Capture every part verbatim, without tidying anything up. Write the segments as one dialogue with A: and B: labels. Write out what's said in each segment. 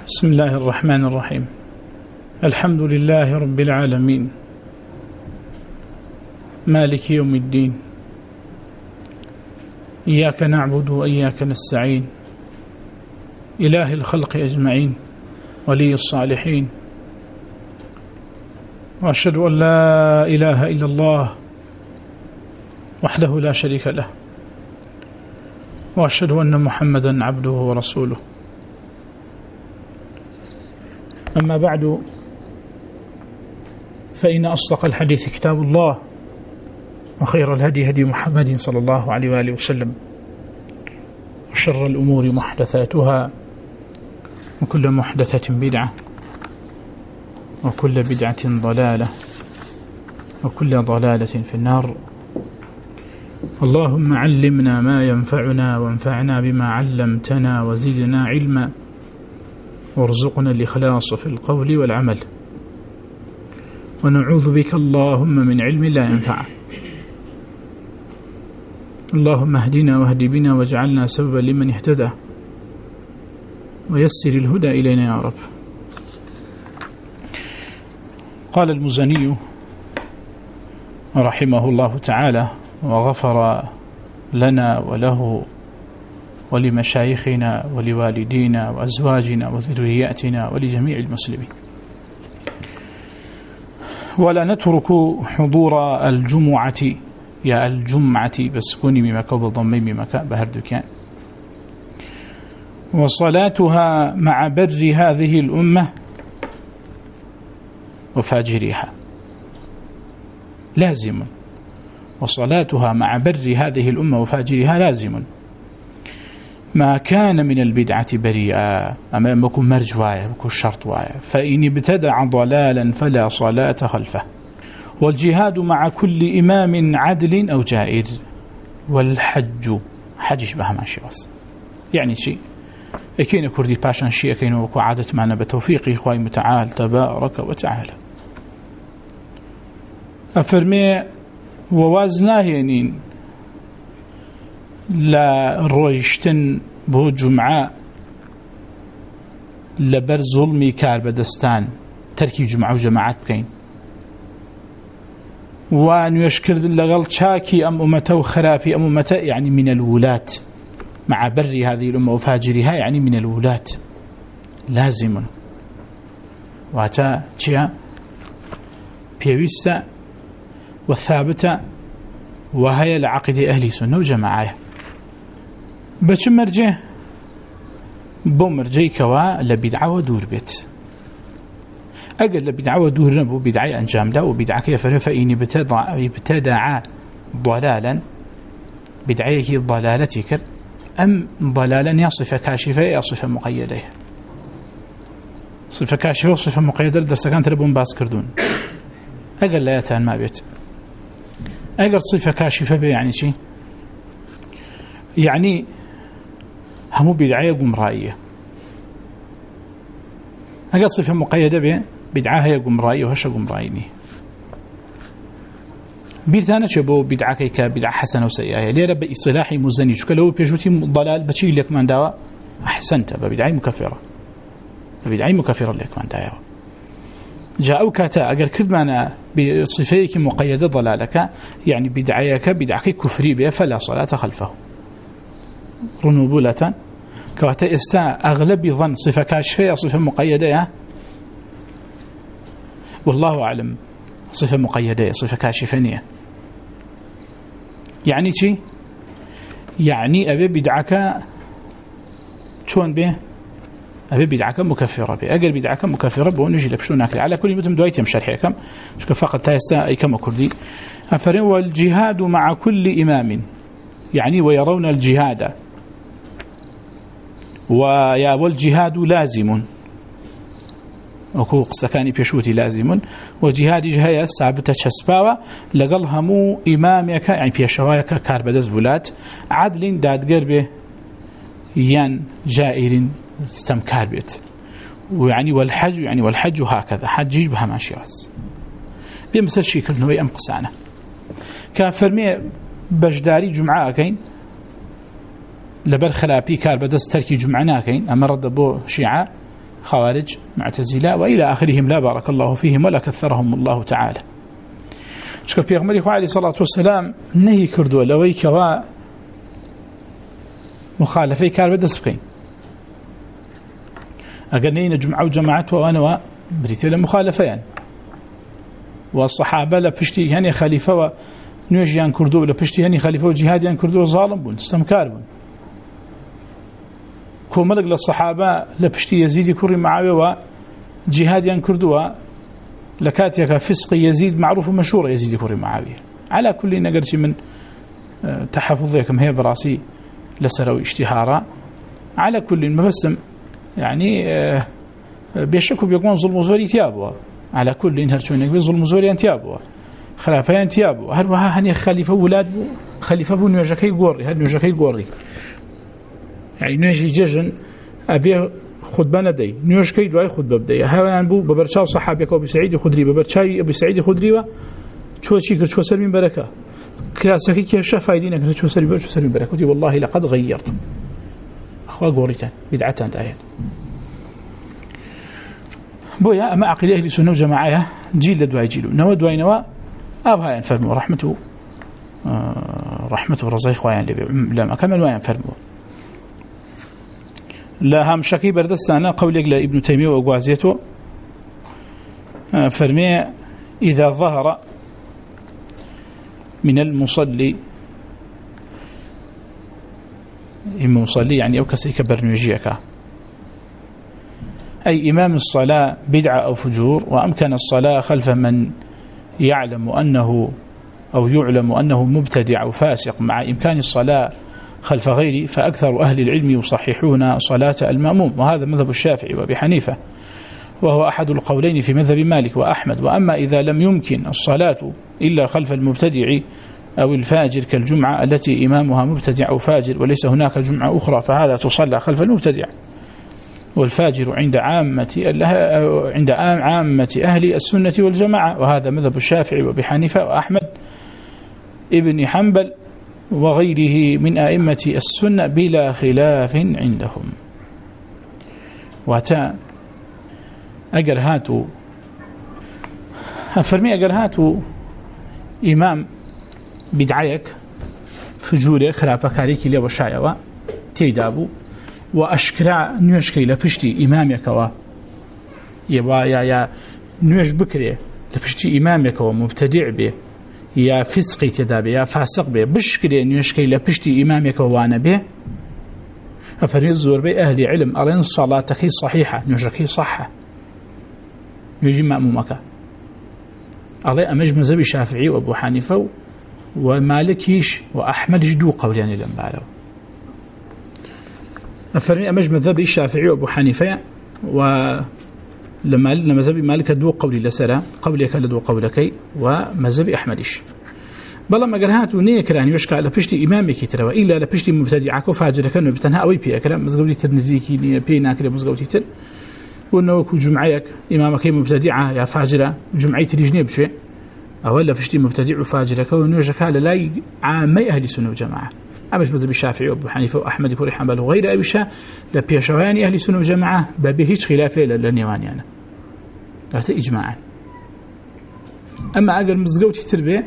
A: بسم الله الرحمن الرحيم. الحمد لله رب العالمين مالك يوم الدين، إياك نعبد وإياك نستعين، إله الخلق أجمعين، ولي الصالحين، وأشهد أن لا إله إلا الله وحده لا شريك له، وأشهد أن محمدا عبده ورسوله. أما بعد، فإن أصدق الحديث كتاب الله، وخير الهدي هدي محمد صلى الله عليه وآله وسلم، وشر الأمور محدثاتها، وكل محدثة بدعة، وكل بدعة ضلالة، وكل ضلالة في النار. اللهم علمنا ما ينفعنا، وانفعنا بما علمتنا، وزدنا علما، وارزقنا الإخلاص في القول والعمل، ونعوذ بك اللهم من علم لا ينفع. اللهم اهدنا واهد بنا، واجعلنا سببا لمن اهتدى، ويسر الهدى إلينا يا رب. قال المزني رحمه الله تعالى وغفر لنا وله ولمشايخنا ولوالدينا وأزواجنا وذرياتنا ولجميع المسلمين. ولا نترك حضور الجمعة يا الجمعة بسكون بمكة وبضمين بمكة بهردكان، وصلاتها مع بر هذه الأمة وفاجرها لازم، وصلاتها مع بر هذه الأمة وفاجرها لازم، ما كان من البدعة بريئا، أما بكم مرجوايا بكم الشرط وايا، فإن ابتدع ضلالا فلا صلاة خلفه، والجهاد مع كل إمام عدل أو جائر، والحج حج بها ما شواس. يعني شيء أكين كردي باشان شيء أكين وكو عادة معنا بتوفيقي إخوائي متعال تبارك وتعالى. أفرمي ووازناهينين لا رويشتن بو جمعة لبر ظلمي كار بدستان تركي جمعة وجماعات بكين، وأن يشكر لغل شاكي أم أمته وخرافي أم أمته، يعني من الولاة مع بر هذه الأمة وفاجرها، يعني من الولاة لازم. واتا تيا بيويستا والثابتة، وهي العقيدة أهل سنة وجماعة. بچ مرجه بو مرجه كوا لبدعه ودور بيت، اقل لبدعه ودور نبو بدعه انجام لا، وبدعه كيفر فإن ابتدع ابتدع ضلالا بدعيه ضلالتك، ام ضلالا يصف كاشفه يصف مقيده. صفه كاشفه وصفه مقيده درس كانت ربون باس كردون اقل لا يتان ما بيت. اقل صفه كاشفه به يعني شيء، يعني همو بدعية قمرائية. أقل صفة مقيدة به بدعاها هي قمرائية وهش قمرائيني. بيرتانا شبو بدعا كيكا بدعا حسنة وسيئة ليه رب إصلاحي مزني شكا لو بيجوتي ضلال بشي لك من داوا أحسنت ببدعي مكفرة، ببدعي مكفرة لك من داوا. جاءوا كاتا أقل كد معنا بصفيك مقيدة ضلالك، يعني بدعيك بدعك كفري به فلا صلاة خلفه. رنوبولة كواتا استا أغلب ظن صفة كاشفة صفة مقيدة، والله أعلم صفة مقيدة صفة كاشفة. يعني شي يعني أبي بدعك شون به، أبي بدعك مكفرة به، أقل بدعك مكفرة به ونجي لك شو ناكل على كل متم دويتم شرحيكم شكا فقط تايستا أي كما كردي. أفرين والجهاد مع كل إمام، يعني ويرون الجهاد ويا والجهاد لازم، وكو سكاني بيشوتي لازم، وجهاد جهاية ثابتة شسباوة لقل همو إمامك، يعني بيشوايك كاربدز بولات عدل دادقر به ين جائر استمكار بيت. ويعني والحج، يعني والحج هكذا حجيج بها ماشياس بمثل شكل نوي أم قسانة كافرمي بجداري جمعة كين لبر خلابي كار بدس تركي جمعة ناكين أما رد بو شيعة خوارج معتزلة وإلى آخرهم لا بارك الله فيهم ولا كثرهم الله تعالى. شكرا بيغمري عليه الصلاة والسلام نهي كردوا لوي كوا مخالفي كار بدس بكين أقنين جمعة وجماعته وأنا بريتي مخالفين والصحابة لبشتي يعني خليفة ونوجيان كردوا لبشتي يعني خليفة وجهاديان كردوا ظالم بون استمكار بون كوملق للصحابة لبشتي يزيد كوري معاوية وجهاديان كردوا لكاتيك فسق يزيد معروف ومشهور يزيد كوري معاوية. على كل نقرش من تحفظكم هي براسي لسروي اشتهارا. على كل مبسم يعني بيشكوا بيقوم ظلم وزوري تيابوا على كل إن هرشونك بظلم وزوري تيابوا خلافين تيابوا هل وها هني خليفة ولاد خليفة بو نيوجكي قوري هل نيوجكي قوري يعني نيجي ججن أبي خطبة ندي نيوجكي دواي خطبة بدي هذا بو ببرشاو صحابك أبي سعيد خدري ببرشاي أبي سعيد خدري و شو شيء شو سر من بركة كلاسكي كيف شفايدينك شو سر شو سر من بركة والله لقد غيرت أخوة قوريتان بدعتان دايان بويا أما عقيدة أهل السنة وجماعة جيل لدواي جيلو نوا دواي نوا أبها ينفرموا رحمته آه رحمته رزاي خوان لما كمل وينفرموا لا هم شكي بردستانا قولك لابن تيمية وقوازيته آه فرمي إذا ظهر من المصلي إما مصلي يعني أو كسيك برنيجيك أي إمام الصلاة بدعة أو فجور وأمكن الصلاة خلف من يعلم أنه أو يعلم أنه مبتدع أو فاسق مع إمكان الصلاة خلف غيره فأكثر أهل العلم يصححون صلاة المأموم وهذا مذهب الشافعي وأبي حنيفة وهو أحد القولين في مذهب مالك وأحمد. وأما إذا لم يمكن الصلاة إلا خلف المبتدع أو الفاجر كالجمعة التي إمامها مبتدع أو فاجر وليس هناك جمعة أخرى فهذا تصلى خلف المبتدع والفاجر عند عامة عند عامة أهل السنة والجماعة وهذا مذهب الشافعي وأبي حنيفة وأحمد ابن حنبل وغيره من أئمة السنة بلا خلاف عندهم. واتا أجر هاتوا فرمي أجر هاتوا إمام بدعيك فجوري خلافك عليك لي وشايوا تيدابو وأشكرا نيوشكي لبشتي إمامك و يبا يا يا نيوش بكري لبشتي إمامك ومبتدع به يا فسقي تدابي يا فاسق به بشكري نيوشكي لبشتي إمامك وانا به أفريد الزور بي أهل علم أرين صلاتك صحيحة نيوشكي صحة يجي مأمومك أرين أمج مذهب الشافعي وأبو حنيفة ومالكيش وأحمد جدو قوليان لنبالو أفرمي أمج مذهب الشافعي وأبو حنيفة ولما مذهب مالك دو قولي لسرا قولك لدو قولك ومذهب أحمدش بلا ما قال هاتو نيكران يشكى لبشتي إمامك ترى وإلا لبشتي مبتدعك وفاجرك أنه بتنها أوي بيه كلام مزقولي ترنزيكي نية بيه ناكري مزقولي تر وأنه كو جمعيك إمامك مبتدعة يا فاجرة جمعي تريجني بشيء أولا بشتي مبتدع وفاجرك وأنه يشكى للاي عامي أهل السنة وجماعة أمش مذهب الشافعي وأبو حنيفة وأحمد كوري حنبل وغير أبي شا لبيشواني أهل السنة وجماعة بابيهيش خلافه للنيواني أنا لا إجماعا. أما أقل مزقوتي تربية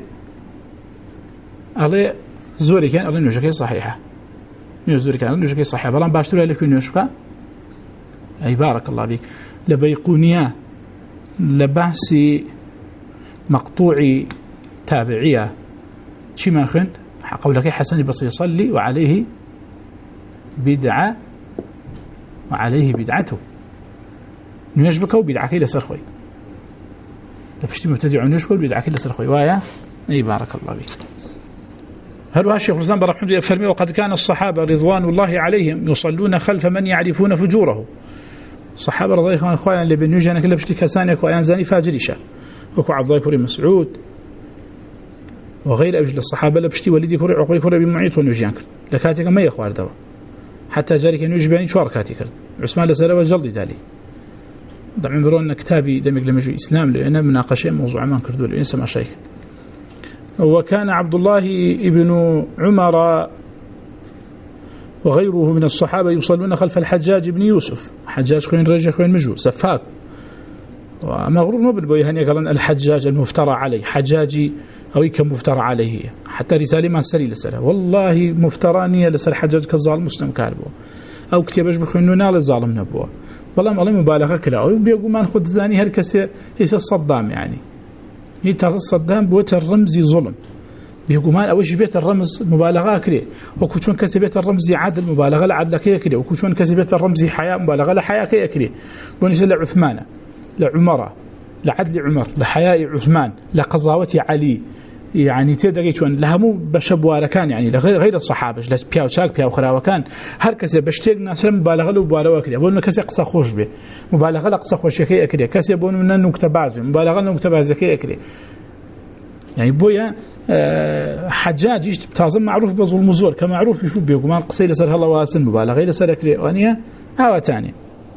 A: على زوري كان على نوشكي صحيحة زوري كان على نوشكي صحيحة بلان باشتري لك نوشكا أي بارك الله بك لبيقونيا لبحثي مقطوعي تابعية شي ما خنت قولك حسن بس يصلي وعليه بدعة وعليه بدعته نيجبك وبدعك إلى سرخوي لفشتي مبتدع نيجبك بدعك إلى سرخوي وايا أي بارك الله بك. هل الشيخ الإسلام برحمة الله فرمي وقد كان الصحابة رضوان الله عليهم يصلون خلف من يعرفون فجوره الصحابة رضي الله عنهم أخوان اللي بنيجانا كلا بشتي كسانك وأيان زاني فاجريشا وكو عبد الله كوري مسعود وغير أجل الصحابة لبشتي ولدي كوري عقوي كوري بمعيط ونجيانك لكاتك ما يخوار دوا حتى جارك أنه يجباني شوار كاتك عثمان لسالة والجلد دالي طبعا برون كتابي دمج لمجو إسلام لأنه مناقشة موضوع ما كردوا لأنه سمع شيء. وكان عبد الله ابن عمر وغيره من الصحابة يصلون خلف الحجاج بن يوسف. حجاج خوين رجع خوين مجو سفاك ومغرور ما بالبوي هني قالن الحجاج المفترى عليه حجاجي أو كم مفترى عليه حتى رسالة ما سري لسره والله مفترانية لسر حجاج كالظالم مسلم كاربو أو كتابش بخوين نال الظالم نبوه والله والله مبالغة كلا أو بيقول ما نخد زاني هالكسي ليس الصدام يعني هي ترى الصدام بوت الرمزي ظلم بيقول ما أوش بيت الرمز مبالغة كله وكوشون كسبت الرمزي عدل مبالغة لعدل كيه كله وكوشون كسبت الرمزي حياة مبالغة لحياة كيه كله ونسأل عثمان لعمر لعدل عمر لحياء عثمان لقضاوة علي يعني تقدر شون لها مو بشبوار كان يعني لغير غير الصحابة لا بياو شاك بياو خلاوة كان هر كسي بشتاق ناس مبالغة له مبالغة كده بقول كسي قصة خوش به مبالغة لقصة خوش كده كده كسي بقول من نكتة بعض مبالغة نكتة بعض كده كده يعني بويا حجاج يشت بتعظم معروف بظلم زور كمعروف يشوف بيقول ما قصي لسر هلا واسن مبالغة لسر كده وانيا هوا تاني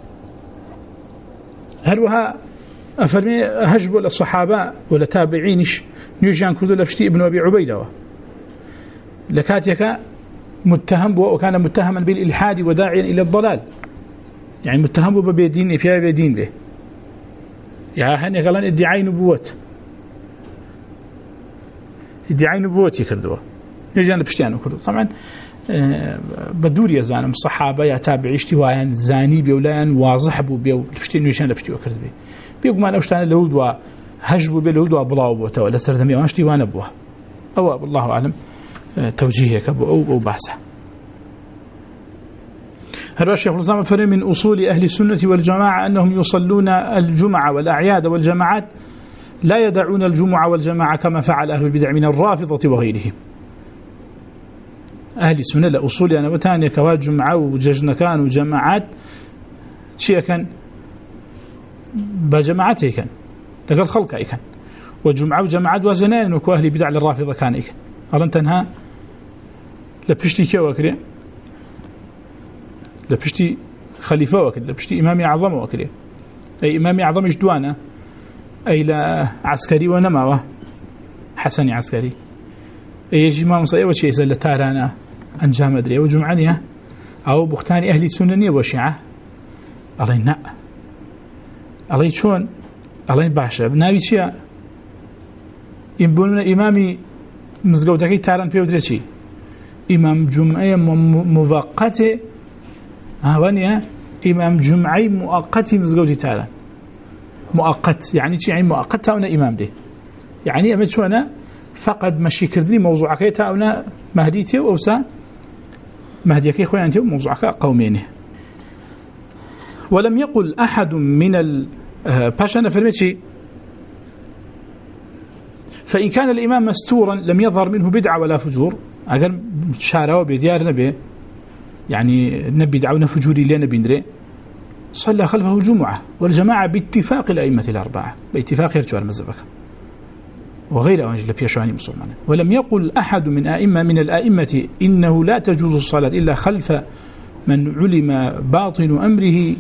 A: هل وها أفرمي هجبوا للصحابة ولا تابعينش نيجان كردو لبشتي ابن أبي عبيدة لكاتيك متهم وكان متهما بالإلحاد وداعيا إلى الضلال يعني متهم ببيدين فيها بيدين به يا هني قالان ادعاء نبوت ادعاء نبوت يكردوا نيجان لبشتيان كردو طبعا بدور يا زانم الصحابة يا تابعي اشتوايا زاني بيولان واضح بو بيو لبشتي نيجان لبشتي وكرد بي بيقول ما أوشتان لهود وهجبوا بلهود وبلاو بوته ولا سردمي وانشتي وانا بوه أو الله أعلم توجيهك أو أو بحثه. هذا الشيخ الإسلام فرق من أصول أهل السنة والجماعة أنهم يصلون الجمعة والأعياد والجماعات لا يدعون الجمعة والجماعة كما فعل أهل البدع من الرافضة وغيرهم. أهل السنة لأصول أنا وتاني كوا جمعة وججنكان وجماعات شيء كان بجماعته كان لقد خلقه كان وجمعة وجماعات وزنان وكو أهل البدع للرافضة كان إيه ألن تنها لبشتي كوا كده لبشتي خليفة وكده لبشتي إمامي أعظم وكده أي إمامي أعظم إجدوانا أي لا عسكري ونماوة حسني عسكري أي يجي ما مصير وشيء زل تارانا أنجام أدري وجمعنيها أو بختاني أهل السنة وشيعة الله لا الله شون الله باشا بناوي شيء يبون إمامي مزجودكي تاران بيودري شيء إمام جمعة موقتة هوانيا إمام جمعة مؤقتة مزجودي تاران مؤقت يعني شيء يعني مؤقت تاونا إمام ده يعني أمد شو أنا فقد مشي كردني موضوعك تاونا مهديتي وأوسا مهديك يا أخوي أنت موضوعك قومينه. ولم يقل أحد من الباشا فرمتشي فإن كان الإمام مستورا لم يظهر منه بدعة ولا فجور أقل شارعه بديار نبي يعني نبي دعونا فجوري لنا بندري صلى خلفه جمعة والجماعة باتفاق الأئمة الأربعة باتفاق يرجع المذهبك وغير أنجل بيشواني مسلمان. ولم يقل أحد من أئمة من الأئمة إنه لا تجوز الصلاة إلا خلف من علم باطن أمره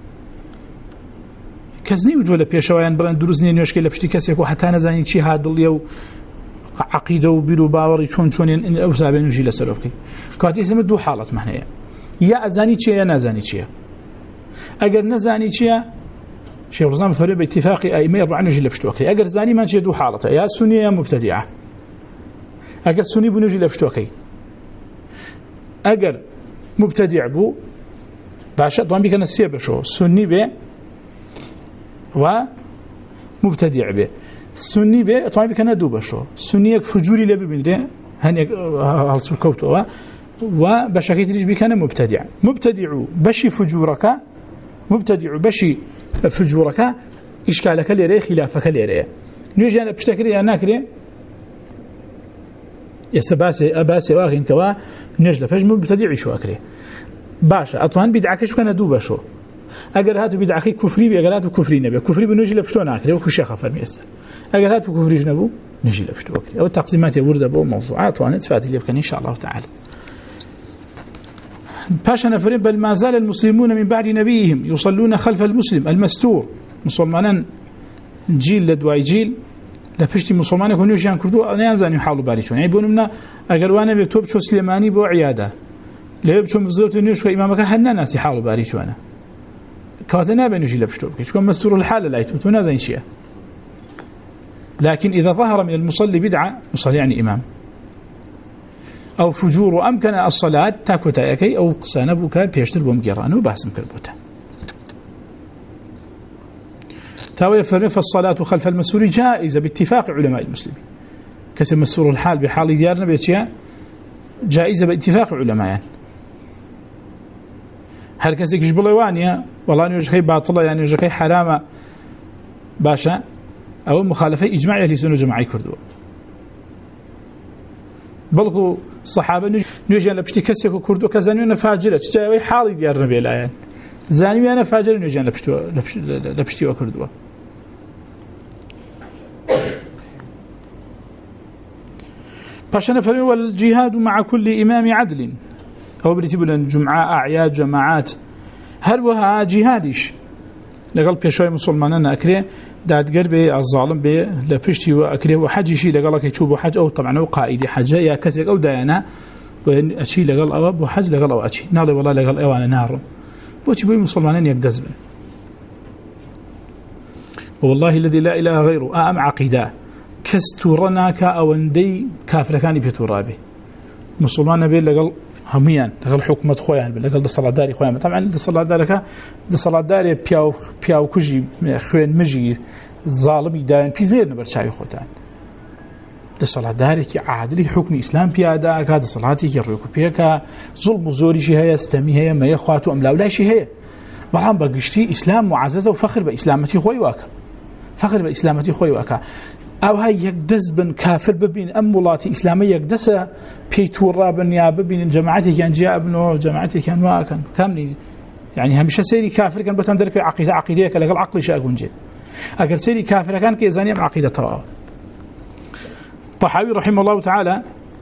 A: كزني ولا بيشوان بران دروزني نيوشكي لبشتي كسيك وحتى نزاني شي هذا اليوم عقيدة وبيلو باوري شون شون إن أوسابين وجيل سلوكي كاتي اسم دو حالة مهنية يا أزاني شيء يا نزاني شيء أجر نزاني شيء شيخ الإسلام فرق باتفاق أئمة أربعة وجيل بشتوكي أجر زاني ما شيء دو حالته يا سنية يا مبتدعة أجر سني بنوجيل بشتوكي أجر مبتدع بو باشا طبعا بيكنا السيب شو سني به ومبتدع به سني به طبعا بيكنا دوبه شو سني فجوري لبي بندي هني هالسو كوتو وبشكيت ليش بيكنا مبتدع مبتدع بشي فجورك مبتدع بشي فجورك إشكالك ليري خلافك ليري نيجي أنا بشتكري أنا كري يسباسي أباسي واغين كوا نجلة فاش مبتدعي شو أكري باشا أطوان بدعك شو كان دوبه شو أجر هاتوا بدعك كفري بأجر هاتوا كفري نبي كفري بنجلة بشتون أكري وكشيخ فرمي أسر أجر هاتوا كفري جنبو نجلة بشتون أكري أو التقسيمات يورد بو موضوعات وأنا تفاتي اللي بكن إن شاء الله تعالى. باشا نفرين بل ما زال المسلمون من بعد نبيهم يصلون خلف المسلم المستور مسلمانا جيل لدواي جيل لفشتي مسلمان يكونوا جان كردو أنا ينزل يحاولوا باريشون يعني بيقولوا منا أجر وانا بتوب شو سليماني بو عيادة لا يبشون بزورت نيوش إمامك حنا ناس يحاولوا باريش وأنا كاتنا بنجي لبشتوب كيشكون مسور الحال لا يتوتونا زين شيء. لكن إذا ظهر من المصلي بدعة مصلي يعني إمام أو فجور أمكن الصلاة تاكوتايكي أو قسانبك بيشتر بومجيرانو باسم كربوتا تاوي فرف الصلاة خلف المسور جائزة باتفاق علماء المسلمين كسم مسور الحال بحال ديارنا بيتيا جائزة باتفاق علماء يعني. هل كسيك يجبل وانيا والله أنه يجخي باطلة يعني يجخي حرامة باشا أو مخالفة إجماعي أهل سنة جماعي كردوا بلغوا الصحابة نيجي أنا بشتي كسيك كردوا كزانيونا فاجرة تجاوي حالي ديار نبي الآيان زانيو أنا فاجرة نيجي أنا لبشتي وكردوا. باشا فرمي والجهاد مع كل إمام عدل أو بريتبنا جمعاء أعياد جماعات هل وها جهاديش لقل بيشوي مسلماننا أكريه داد قربي الظالم بي لبشتي وأكريه وحج شيء لقلك يشوب حج أو طبعا هو قائدي حاجة يا كسر أو ديانا وأشي لقل أواب وحج لقل أو أشي نالي والله لقل أوانا نار بوتي بي مسلمانين يقدزبن والله الذي لا إله غيره أم عقيدة كستورناك أو اندي كافر كان في ترابه مسلمان بي لقل هميان لقل حكمة خويان لقل الصلاة داري خويان طبعا الصلاة دارك الصلاة داري بياو بياو كجي خوين مجي ظالم يدان بيزمير نبرشاي خوتان الصلاة داري كي عادل حكم إسلام بيادا كاد صلاتي كي ريكو بيكا ظلم زوري شي هي استمي هي ما يخواتو أم لا ولا شي هي بلان بقشتي إسلام معززة وفخر بإسلامتي خوي واكا فخر بإسلامتي خوي واكا أو هاي يقدس بن كافر ببين أمولاتي إسلامية يقدسها بيتور رابن يا ببين جماعتي كان جاء ابنه جماعتي كان واكن كامني يعني همش سيري كافر كان بتم درك عقيدة عقيدة كلا قال عقلي شاكون جد أجر سيري كافر كان كيزاني عقيدة طواب. طحاوي رحمه الله تعالى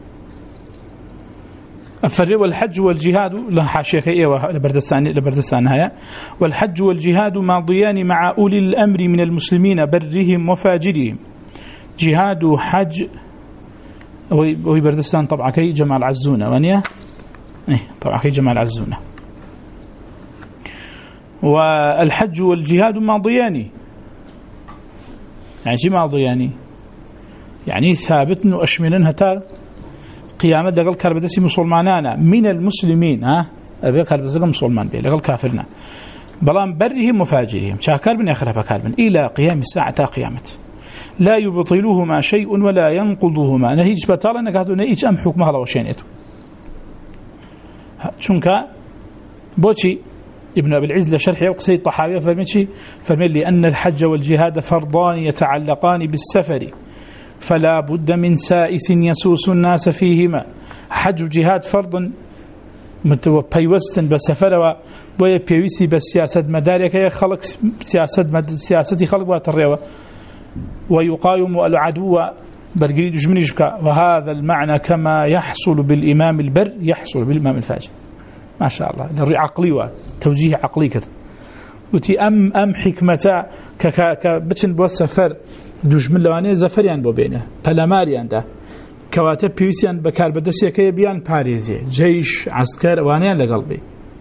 A: الفرق والحج والجهاد له حاشية إيه لبردستان لبردستان هيا والحج والجهاد ماضيان مع أولي الأمر من المسلمين برهم وفاجرهم جهاد حج وهي بردستان طبعا كي جمال عزونة وانيا ايه طبعا كي جمال عزونة والحج والجهاد ماضيان يعني شي ماضيان يعني ثابت وأشملن هتا قيامة دقل كاربدسي مسلمانانا من المسلمين ها أبي كاربدسي مسلمان بيه لقل كافرنا بلان برهم وفاجرهم شاكر بن يخرف كاربن إلى قيام الساعة قيامة لا يبطلوهما شيء ولا ينقضوهما نهيج بطالة أنك هاتو نهيج أم حكمها الله وشينيتو شنك بوشي ابن أبي العز لشرح يقصي الطحاوية فرميتشي فرمي لي أن الحج والجهاد فرضان يتعلقان بالسفر فلا بد من سائس يسوس الناس فيهما حج وجهاد فرض متوبيوستن بسفر ويبيوسي بسياسة مدارك يخلق سياسة مد سياسة خلق وتريوه ويقاوم العدو برجريد جمنجك وهذا المعنى كما يحصل بالإمام البر يحصل بالإمام الفاجر ما شاء الله الري عقلي وتوجيه عقلي كده وتي أم أم حكمة ك ك كبتن بوسفر دجمن لوانه زفريان بوبينه بلاماريان ده كواتب بيوسيان بكار بدسيه كي بيان باريزي جيش عسكر وانيان لقلبي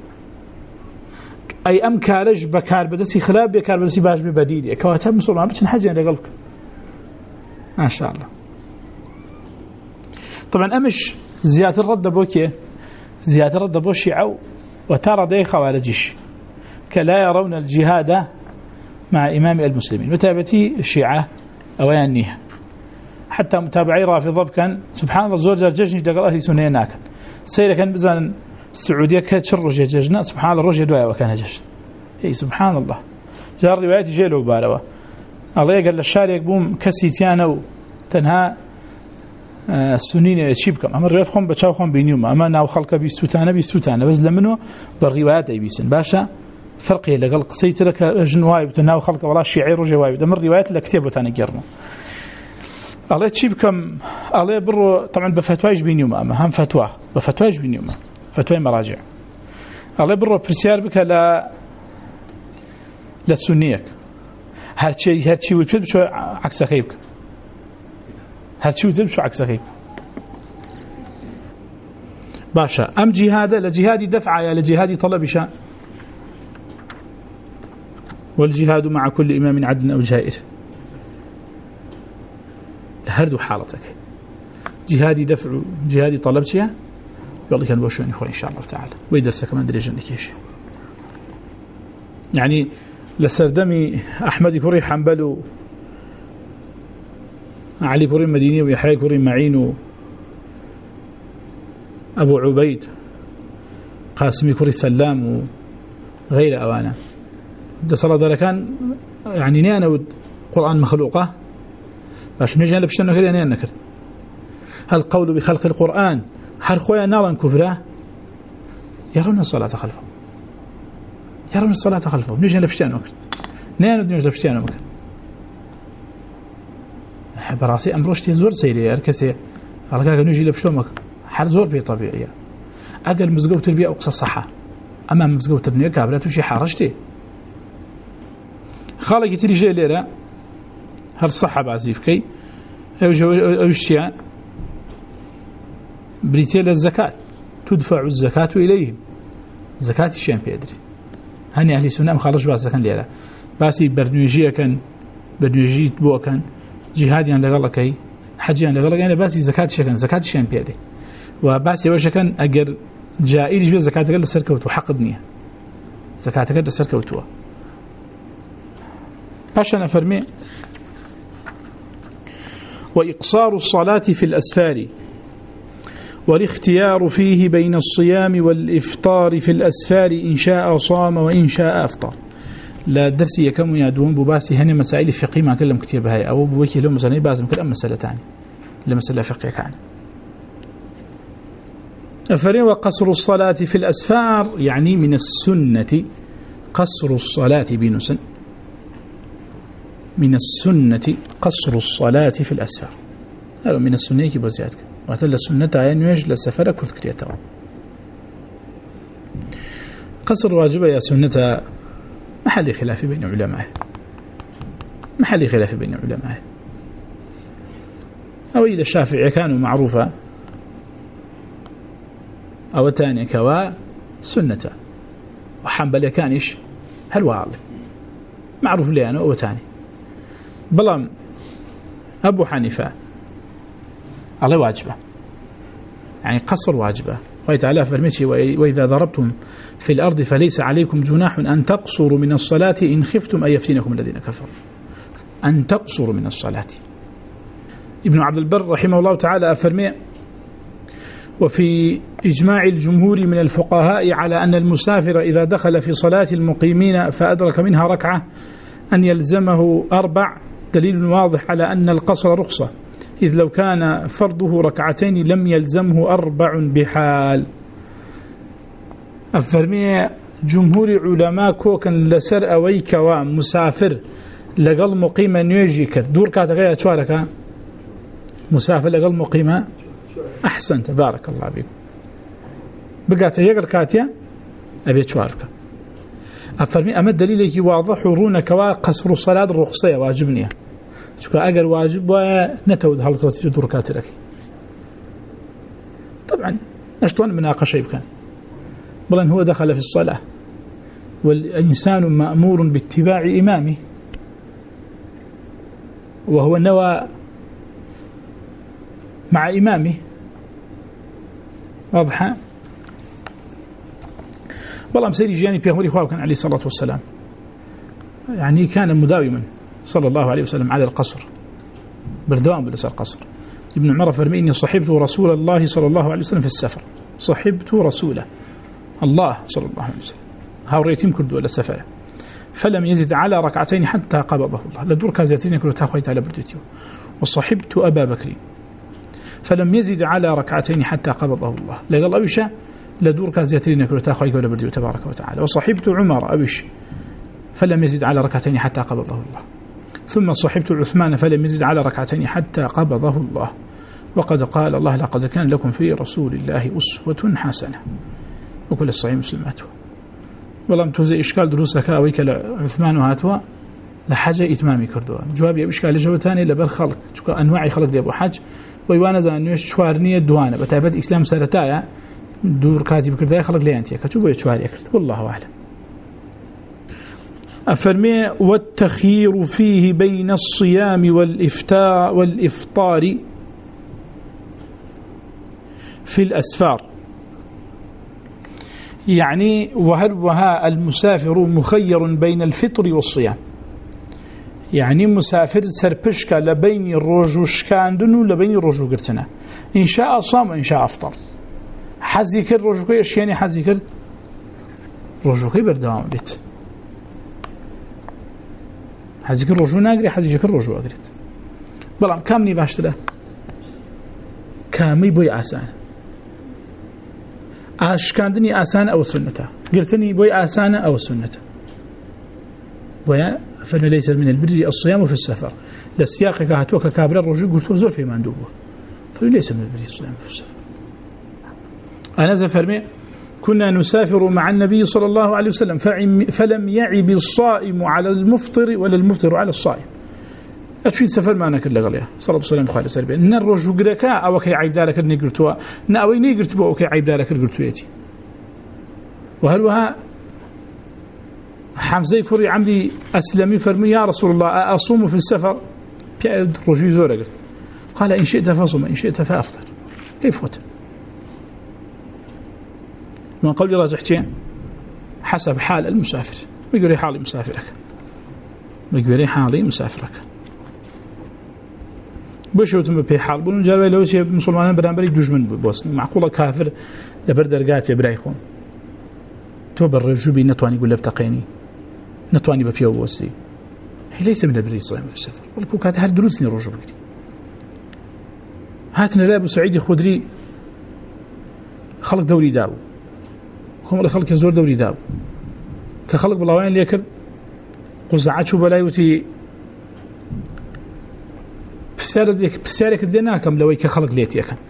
A: أي أم كارج بكار بدسي خلاب بكار بدسي باش ببديدي كواتب مسلمان بتن حاجة لقلبك ما شاء الله. طبعا أمش زيادة الرد بوكي زيادة الرد بوشي عو وترى دي خوارجيش كلا يرون الجهاد مع إمام المسلمين متابتي الشيعة أويانيها حتى متابعي رافضة كان سبحان الله زور جرجني دقل أهل سنة هناك سيرة كان بزان السعودية كانت رجع ججنا سبحان الله رجع دواء وكان جج اي سبحان الله جار رواية جيلو باروا الله يقول للشارع يقوم كسيتيانو تنها السنين يشيبكم أما الروايات خم بتشاوخم بينيوم أما ناو خلق بيستوتانا بيستوتانا بس لمنه بالروايات أي بيسن باشا فرقي لقل قصيت لك جنواي بتناو خلق ولا شيعي رجع واي دم الروايات اللي كتبوا تاني جرمه الله تشيبكم الله برو طبعا بفتواج بينيوم أما هم فتوى بفتواج بينيوم فتوى مراجع الله برو برسيار بك لا للسنيك هرشي هرشي وتبدو شو عكس خيبك هرشي وتبدو شو عكس خيبك باشا أم جهاد لجهاد دفع يا لجهاد طلب شاء والجهاد مع كل إمام عدل أو جائر هردو حالتك جهادي دفع جهادي طلب شيء يقول لك أنا بوشون يخوي إن شاء الله تعالى ويدرسك كمان درجة نكيش يعني لسردمي أحمد كوري حنبل علي كوري مديني ويحيى كوري معين أبو عبيد قاسمي كوري سلام وغير أوانا ده صلاة ده كان يعني نيانا قرآن مخلوقة باش نجي لبشتنا كده نيانا كده هل قول بخلق القرآن هل خويا نارا كفرة يرون الصلاة خلفه يرون الصلاة خلفه نجي لبشتنا كده نيانا نجي لبشتنا كده براسي أمرشتي زور سيري أركسي قال كذا نجي لبشتنا حال زور بي طبيعية أقل مزقو تربية أقصى صحة أما مزقو تبنية كابلة وشي حارشتي خالق تري جاي ليرة هل صحة بعزيف كي أو الشيء بريتيل الزكاة تدفع الزكاة إليهم زكاة الشيء بيدري هني أهل السنة مخالج بعض زكاة ليرة باسي برنامجية كان برنامجية بو كان جهادي عن لغلا كي حجي عن لغلا يعني باسي زكاة الشيء كان زكاة الشيء بيدري وباسي وجه كان أجر جائر جبل زكاة قال السركة وتحق ابنية زكاة قال السركة وتوا عشان أفرمي وإقصار الصلاة في الأسفار والاختيار فيه بين الصيام والإفطار في الأسفار إن شاء صام وإن شاء أفطر لا درسي يكم يدوم بباسي هني مسائل الفقه ما كلم كتير بهاي أو بوكي لهم مسألة بازم كل أم مسألة تاني لمسألة فقه كان أفرمي وقصر الصلاة في الأسفار يعني من السنة قصر الصلاة بنسن من السنة قصر الصلاة في الأسفار هذا من السنة كي بزيادك وهذا السنة عين يجل السفر كرت كريته قصر واجبة يا سنة محل خلاف بين علماء محل خلاف بين علماء أو إذا الشافعي كانوا معروفة أو تاني كوا سنة وحنبل كانش هل واضح معروف لي أنا أو تاني بلام أبو حنيفة على واجبة يعني قصر واجبة ويتعالى فرميتي وإذا ضربتم في الأرض فليس عليكم جناح أن تقصروا من الصلاة إن خفتم أن يفتنكم الذين كفروا أن تقصروا من الصلاة ابن عبد البر رحمه الله تعالى أفرمي وفي إجماع الجمهور من الفقهاء على أن المسافر إذا دخل في صلاة المقيمين فأدرك منها ركعة أن يلزمه أربع دليل واضح على أن القصر رخصة إذ لو كان فرضه ركعتين لم يلزمه أربع بحال أفرمي جمهور علماء كوكن لسر أويك ومسافر لقل مقيمة نيجيك دور كاتغير شوارك مسافر لقل مقيمة أحسن تبارك الله بكم بقات يقر كاتيا أبيت شوارك أفرمي أما الدليل واضح رونك وقصر الصلاة الرخصية واجبني شكو أقل واجب ونتود هلطة دور كاتلك طبعا أشتون مناقشة يبكان بلان هو دخل في الصلاة والإنسان مأمور باتباع إمامه وهو نوى مع إمامه واضحة بلان سيري جياني بيغمري خواه كان عليه الصلاة والسلام يعني كان مداوما صلى الله عليه وسلم على القصر بردوام بلسر قصر ابن عمر فرمي إني صحبت رسول الله صلى الله عليه وسلم في السفر صحبت رسوله الله صلى الله عليه وسلم هاوريتم كردوا إلى السفر فلم يزد على ركعتين حتى قبضه الله لدور كازيتين يقولوا تاخويت على بردتي وصحبت أبا بكر فلم يزد على ركعتين حتى قبضه الله لقال أبيش لدور كازيتين يقولوا تاخويت على بردتي تبارك وتعالى وصحبت عمر أبيش فلم يزد على ركعتين حتى قبضه الله ثم صحبت عثمان فلم يزد على ركعتين حتى قبضه الله وقد قال الله لقد كان لكم في رسول الله أسوة حسنة وكل الصحيح مسلماته ولم توزي إشكال دروسك أويك لعثمان وهاتوا لحاجة إتمامي كردوا جوابي إشكال جوتاني لبر خلق أنواع خلق دي أبو حج ويوانا زان نوش شوارنية دوانة بتعبد إسلام سارتايا دور كاتب كرداي خلق لي أنت كتب ويتشواري كرت والله أعلم. أفرمي والتخيير فيه بين الصيام والإفتاء والإفطار في الأسفار، يعني وهل وها المسافر مخير بين الفطر والصيام، يعني مسافر سربشك لبين الرجوشكاندن لبين الرجو قرتنا، إن شاء صام وإن شاء أفطر. حزي كر رجوكي إيش يعني حزي كر رجوكي بردوام ليت حزي كر رجو ناقري حزي كر رجو أقريت بلام كامني باشتره كامي بوي آسان أشكاندني آسان أو سنته قلتني بوي آسان أو سنته بويا فإنه ليس من البر الصيام في السفر للسياق كهتوك كابر الرجو قلت زور في مندوبه فإنه ليس من البر الصيام في السفر. أنا زفرمي كنا نسافر مع النبي صلى الله عليه وسلم فلم يعب الصائم على المفطر ولا المفطر على الصائم. أتشين سفر معنا كل غليا صلى الله عليه وسلم خالد سربي إن الرجو قركا أو كي عيب دارك النقرتوا نأوي نقرتوا أو كي عيب دارك القرتويتي. وهل وها حمزة فري عمدي أسلمي فرمي يا رسول الله أصوم في السفر بيعد رجو زور قال إن شئت فصم إن شئت فأفطر. كيف وتر من قول راجحتين حسب حال المسافر بيقولي حالي مسافرك بيقولي حالي مسافرك بشوتم بي حال بون جاوي لو شي مسلمان برامبري دجمن بوس معقوله كافر لبردرغات يا برايخون تو برجوبي نتواني يقول بتقيني نتواني ببيو بوسي هي ليس من البري صيام في السفر ولكن كانت هل دروسني رجوب كده هاتنا لابو سعيد الخدري خلق دوري داو هم خلق زور دوري داو كخلق بلاوين ليكر قزعات شو بلايوتي بسارة ديك بسارة كدينا كم لوي كخلق ليتي كان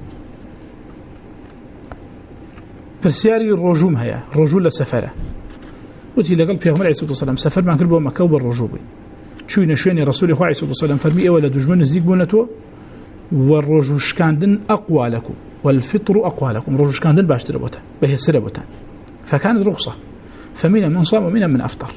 A: بساري الرجوم هيا الرجول لسفرة وتي لقلب في عمر عيسى والسلام سفر مع كل بوم مكة والرجوبي شوينا شوينا رسول الله عيسى والسلام فرمي ولا دجمن زيق بونتو والرجوش كاندن أقوى لكم والفطر أقوى لكم رجوش كاندن باش تربوتا به سربوتا فكانت رخصة فمن من صام ومن من أفطر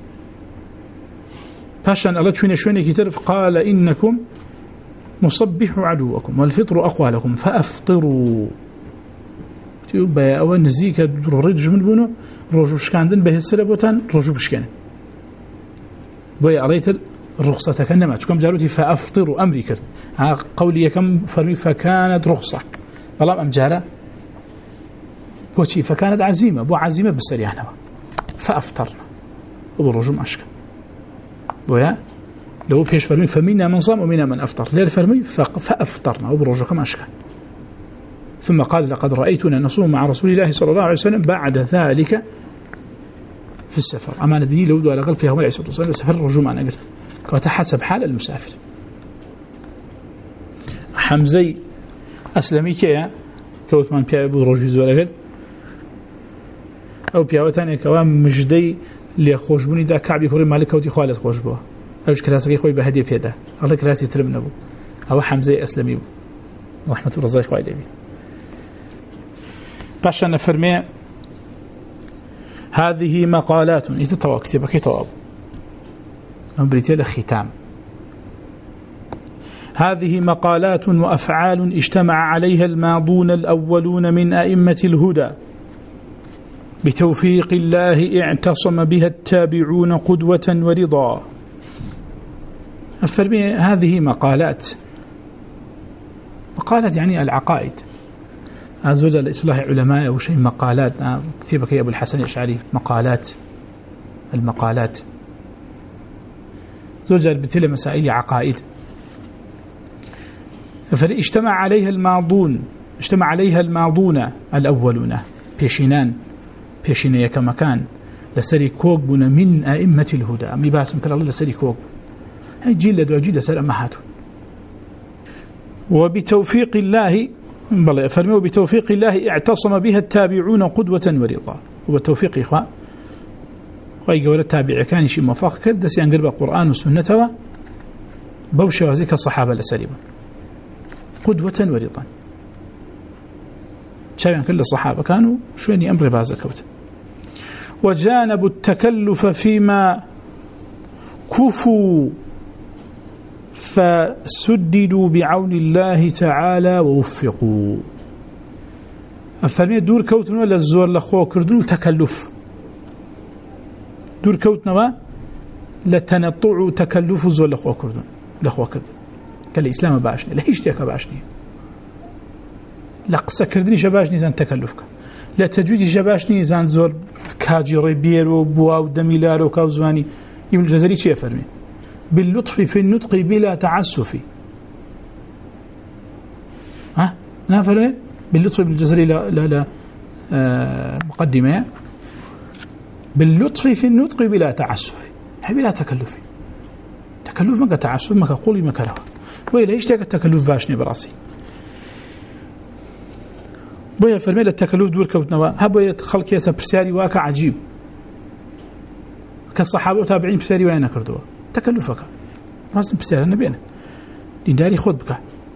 A: باشان الله شوينا شوينا كترف قال إنكم مصبح عدوكم والفطر أقوى لكم فأفطروا تيوبا أول نزيك رجل من بونو رجوش كاندن به سربوتا رجوش كان بوي أريت الرخصة كنما تكم جاروتي فأفطروا أمري كرت ها قولي كم فرمي فكانت رخصة والله أم جارة بوتي فكانت عزيمة بو عزيمة بالسريع فأفطرنا وبالرجوم أشكا بويا لو بيش فرمي فمنا من صام ومنا من أفطر ليه فرمي فأفطرنا وبالرجوم أشكا ثم قال لقد رأيتنا نصوم مع رسول الله صلى الله عليه وسلم بعد ذلك في السفر أما نبني لو دو على قلب فيها عليه الصلاة والسلام سفر الرجوم أنا قلت كواتا حسب حال المسافر. حمزي أسلمي كيا كوت من بيا أبو رجوز ولا قل أو بياوتاني كوام مجدي اللي خوشبوني دا كعبي كوري مالك كوتي خالد خوشبوه أوش كراسي خوي بهدي بيدا الله كراسي ترم نبو أو حمزي أسلمي بو رحمة الله خوي لبي باشا نفرمي هذه مقالات يتطوى كتابك يتواب أمبريتي لختام هذه مقالات وأفعال اجتمع عليها الماضون الأولون من أئمة الهدى بتوفيق الله اعتصم بها التابعون قدوة ورضا. أفرمي هذه مقالات مقالات يعني العقائد أزوج الإصلاح علماء أو شيء مقالات كتبك يا أبو الحسن الأشعري مقالات المقالات زوج البتلة مسائل عقائد فاجتمع عليها الماضون اجتمع عليها الماضون الأولون بيشينان بيشينية كما كان لسري كوكبنا من أئمة الهدى أمي باسم كلا الله لسري كوكب هاي جيل لدو جيل سر أمهاته وبتوفيق الله بل فرموا بتوفيق الله اعتصم بها التابعون قدوة ورضا وبالتوفيق إخوة ويقول التابع كان شيء موفق كردس ينقرب القرآن والسنة بوشة وزيك الصحابة لسليما قدوة ورضا شايفين كل الصحابة كانوا شويني أمر بازا كوت. وجانبوا التكلف فيما كفوا فسددوا بعون الله تعالى ووفقوا. أفرمي دور كوتنا ولا الزور لأخوة كردون تكلف، دور كوتنا لتنطع تكلف الزور لأخوة كردون لأخوة كردون كالإسلام باشني لا هيشتيك باشني لقصة كردني شباشني زان تكلفك لا تجويدي شباشني زان زور كاجي ريبير وبوا ودميلار وكاوزواني. ابن الجزري شيء فرمي باللطف في النطق بلا تعسف. ها نافر باللطف ابن الجزري لا لا, لا آه مقدمة باللطف في النطق بلا تعسف بلا تكلف. تكلف ما تعسف ما قولي ما كره وإلا إيش تك التكلف باشني براسي بويا فرمي التكلف دور كوتنا هبويا خلق يسا برسالي واقع عجيب كالصحابة وتابعين برسالي وين كردوا تكلفك ما اسم برسالي النبينا داري خود بك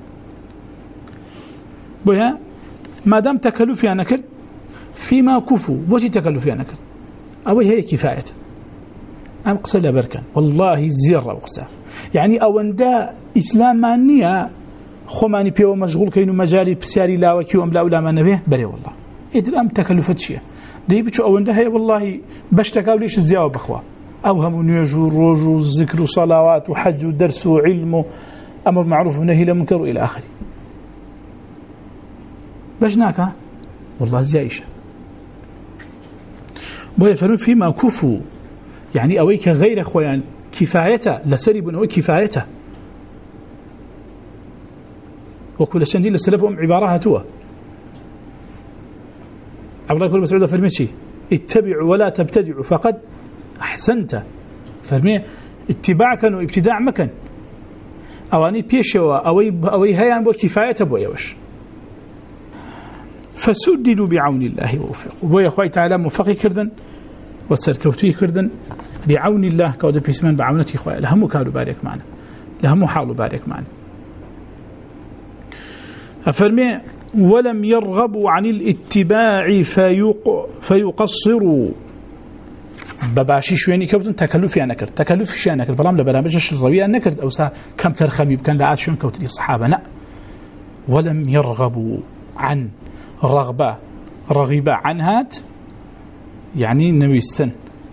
A: بويا ما دام تكلفي أنا كرد فيما كفوا بوتي تكلفي أنا كرد أوي هي كفاية أم قصة لبركان والله زير وقصة يعني أوندا إسلام مانية خماني بيو مشغول كينو مجالي بسياري لا وكيو أم لا ولا ما نبيه بلي والله إذن أم تكلفت شيء دي بيشو أوندا هي والله بشتكاو ليش الزياوة بخوا أوهم نيجو روجو ذكر وصلوات وحج ودرس وعلم أمر معروف ونهي لمنكر إلى آخره بجناك والله زيايشة بويفرون فيما كفوا يعني أويك غير أخوان كفايته لسرب أو كفايته وكل شيء لسلفهم عبارها توا عبد الله يقول مسعود فرميتشي اتبعوا ولا تبتدعوا فقد أحسنت فرمي اتباعك وابتداع مكان أواني بيشوا أوي أوي هيان بكفايته بويوش فسددوا بعون الله ووفقوا بويا أخوي تعالى موفقي كردن وسركوتي كردن بعون الله كود بيسمان بعونتي إخوة لهم كانوا بارك معنا لهم حالوا بارك معنا أفرمي ولم يرغبوا عن الاتباع فيق فيقصروا بباشي شويني كوتن تكلفي أنا كرت تكلفي شيء أنا كرت بلام لبرامج الشرعية أنا كرت أو سا كم ترخمي بكان لعاد شون كوتلي الصحابة لا ولم يرغبوا عن رغبة رغبة عن هات يعني نبي السن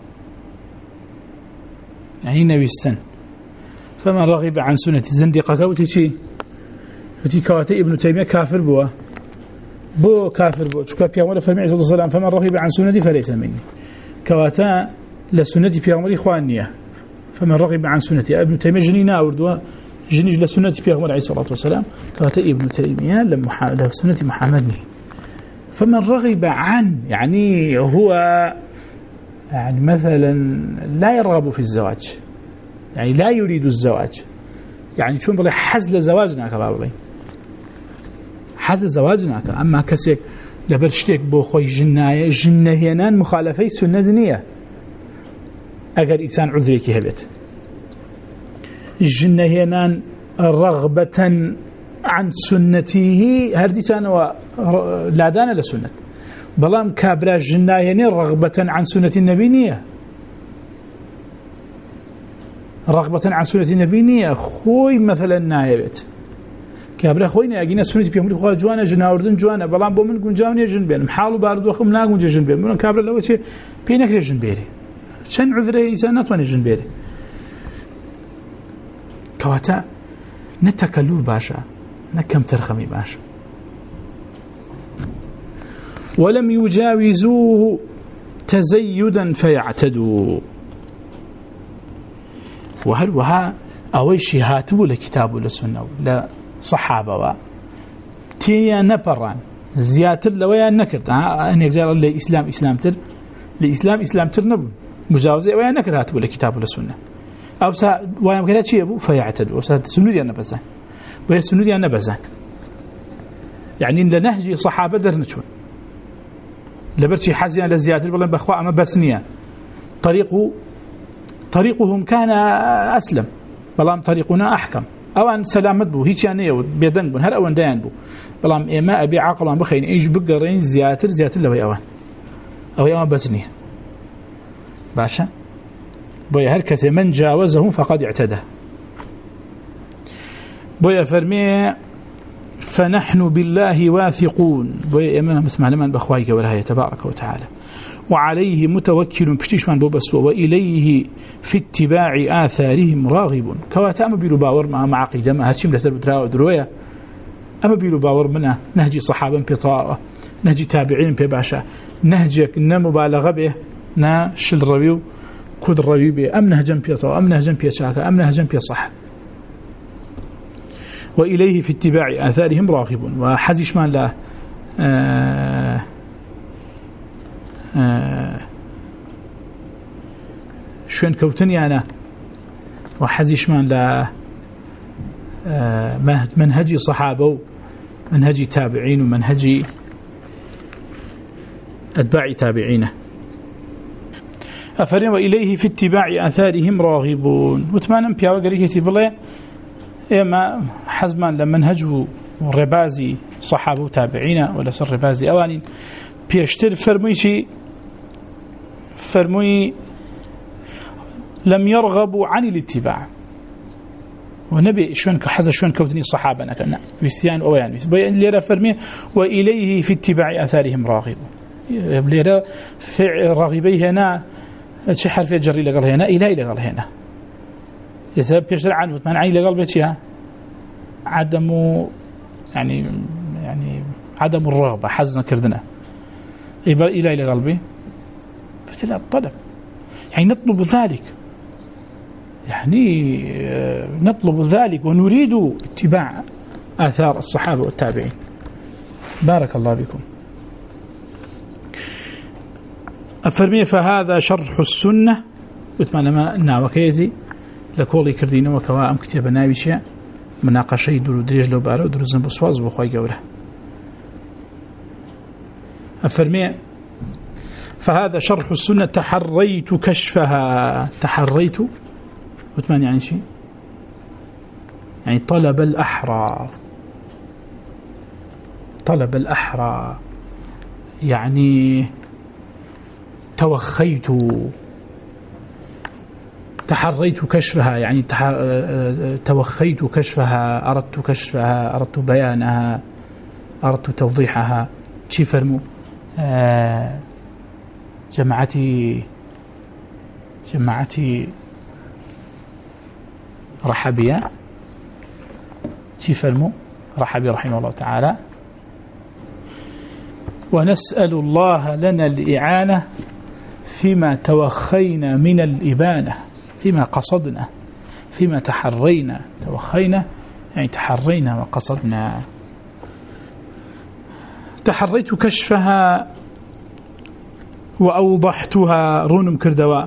A: يعني نبي السن فمن رغب عن سنة الزندقة كوتي شيء فتي كواتي ابن تيمية كافر بوا بو كافر بوا شو كافي ولا فرمي عز الله فمن رغب عن سنتي فليس مني كواتا لسنتي في عمر إخوانية فمن رغب عن سنتي ابن تيمية جنينا وردوا جنيج لسنتي في عمر عليه الصلاة والسلام كواتا ابن تيمية لسنة محمد فمن رغب عن يعني هو يعني مثلا لا يرغب في الزواج يعني لا يريد الزواج يعني شون بلي حزل زواجنا كبابلي حزل زواجنا أما كسيك لبرشتك بو خوي جناية جنهينان مخالفي سنة دنية أجر إنسان عذريك هبت جنهينان رغبة عن سنته هرديتان لا دان لسنة بلام كابرا جنايني رغبة عن سنة النبينية رغبة عن سنة النبينية خوي مثلا نايبت كابرا خوينا اجينا سنة بيامر خو جوانا جناوردن جوانا بلام بو من گونجاوني جنبين محالو باردو خم لا گونج جنبين من كابرا لو شي بينك جنبيري شن عذري انسان نتواني جنبيري كواتا نتكلف باشا نكم ترخمي باشا ولم يجاوزوه تزيدا فيعتدوا وهل وها أوي شي هاتبوا لكتاب ولا سنة لا صحابة و تيا نبران زياتر لويا نكرت أنا يجعل الله إسلام إسلام تر الإسلام إسلام تر نب مجاوزة ويا نكرت هاتبوا لكتاب ولا سنة أو سا ويا مكانت شيء أبو فيعتدوا أو سا سنودي أنا بزان ويا سنودي أنا بزان يعني لنهجي صحابة درنشون لبرشي حزين لزياتر والله بخوا أما بسنية طريقه طريقهم كان أسلم بلام طريقنا أحكم ئەوان سەلامەت بوو هیچیان نەیەوە بێدەنگ بوون هەر ئەوەندەیان بوو بەڵام ئێمە ئەبێ عەقڵمان بخەین ئیش بگەڕێین زیاتر زیاتر لەوەی ئەوان ئەوەی ئەوان بەس نییە باشە بۆیە هەر کەسێ من جاوزه فقد اعتدى بۆیە فەرمێ فنحن بالله واثقون بۆیە ئێمە مسمانەمان بەخوای گەورە هەیە تبارك وتعالى وعليه متوكل پشتیشمان بۆ بەسووە وإليه في اتباع آثارهم راغب کەواتە ئەمە بیر و باوەڕ مع عەقیدەمە هەرچیم لەسەر بتراوە درۆیە ئەمە بیر و باوەڕ منە نهجی سەحابەم پێ تەواوە نهجی تابعین پێ باشە نهجێک نە مبالغە بێ نا شلڕەوی و کودڕەوی بێ ئەم نهجەم پێتەوە ئەم نهجەم پێ چاکە ئەم نهجەم پێ صح وإليه في اتباع آثارهم راغبون وحزيشمان لا آه آه شوين كوتني أنا وحزيشمان لا آه منهجي صحابة منهجي تابعين ومنهجي أتباع تابعينه أفرين وإليه في اتباع آثارهم راغبون وثمانا بياوة قريكتي بالله إما حزمان لمنهجه الربازي صحابه وتابعين ولا سر ربازي أوانين بيشتر فرمي شيء فرمي لم يرغبوا عن الاتباع ونبي شون كحزة شون كوتني الصحابة نكنا بيسيان أو يعني بيان ليرة فرمي وإليه في اتباع آثارهم راغبون ليرة في راغبي هنا شي حرف جري لقال هنا إلهي لقال هنا يسبب يشتر عنه وثمان عين لقال بيتشيها عدم يعني يعني عدم الرغبة حزنا كردنا يبقى إلهي لقلبي بس لا الطلب يعني نطلب ذلك يعني نطلب ذلك ونريد اتباع آثار الصحابة والتابعين بارك الله بكم أفرمي فهذا شرح السنة وثمان ما ناوكيزي لكولي كردينه وكوا أم كتاب ناويشي مناقشة درو دريج لو بارو درو زنبو سواز بخواي قوله أفرمي فهذا شرح السنة تحريت كشفها تحريت وثمان يعني شيء يعني طلب الأحرى طلب الأحرى يعني توخيت تحريت كشفها يعني تح... توخيت كشفها أردت كشفها أردت بيانها أردت توضيحها شي فرمو آه جماعتي جماعتي رحبية شي فرمو رحبي رحمه الله تعالى ونسأل الله لنا الإعانة فيما توخينا من الإبانة فيما قصدنا فيما تحرينا توخينا يعني تحرينا وقصدنا تحريت كشفها وأوضحتها رونم كردوا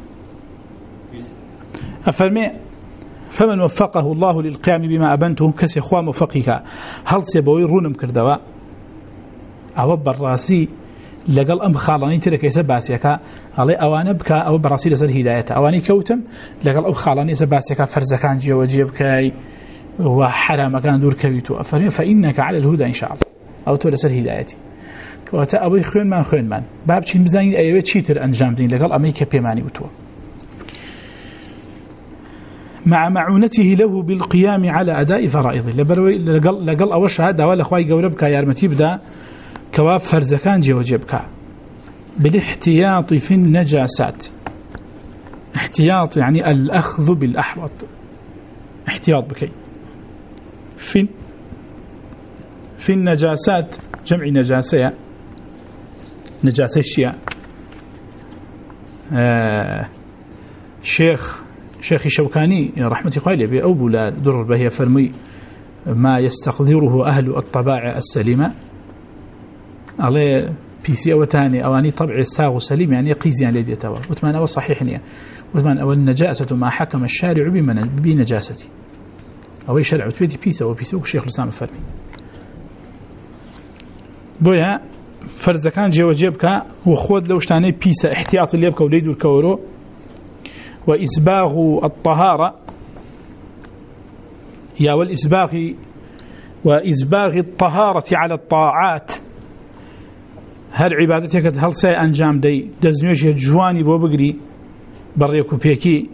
A: أفرمي فمن وفقه الله للقيام بما أبنته كسي خواه موفقك هل سيبوي رونم كردوا أو بالراسي لقل أم خالاني ترك يسباسيكا علي أوان بكا أو براسي لسر هداية أواني كوتم لقل أم خالاني يسباسيكا فرزكان جي وجيبكاي وحرام كان دور كويتو أفرمي فإنك على الهدى إن شاء الله أو تو لسر هدايتي كواتا أبوي خوين من خوين من باب چين بزانين أيوة چيتر أنجام دين لقل أميكا بيماني وتو مع معونته له بالقيام على أداء فرائضه لقل, لقل أوش هذا ولا أخوي قولبك يارمتي بدا كواب فرزكان جي وجبك بالاحتياط في النجاسات احتياط يعني الأخذ بالأحوط احتياط بكي في في النجاسات جمع نجاسة نجاسة الشياء آه شيخ شيخ شوكاني رحمة الله عليه أو بلا در به فرمي ما يستقدره أهل الطباع السليمة عليه بيسي أو تاني أواني طبع الساغ سليم يعني قيزيان لدي توا وثمان أو صحيح نية وثمان أو النجاسة ما حكم الشارع بنجاستي أو شرع تبيتي بيسا وبيسا وشيخ الإسلام الفرمي بويا فرزكان جي وجيبك وخود لو شتاني بيسا احتياط اللي يبكى وليد الكورو وإسباغ الطهارة يا والإسباغ وإسباغ الطهارة على الطاعات هل عبادتك هل سي أنجام دي دزنيوش جواني بو بقري بريكو بيكي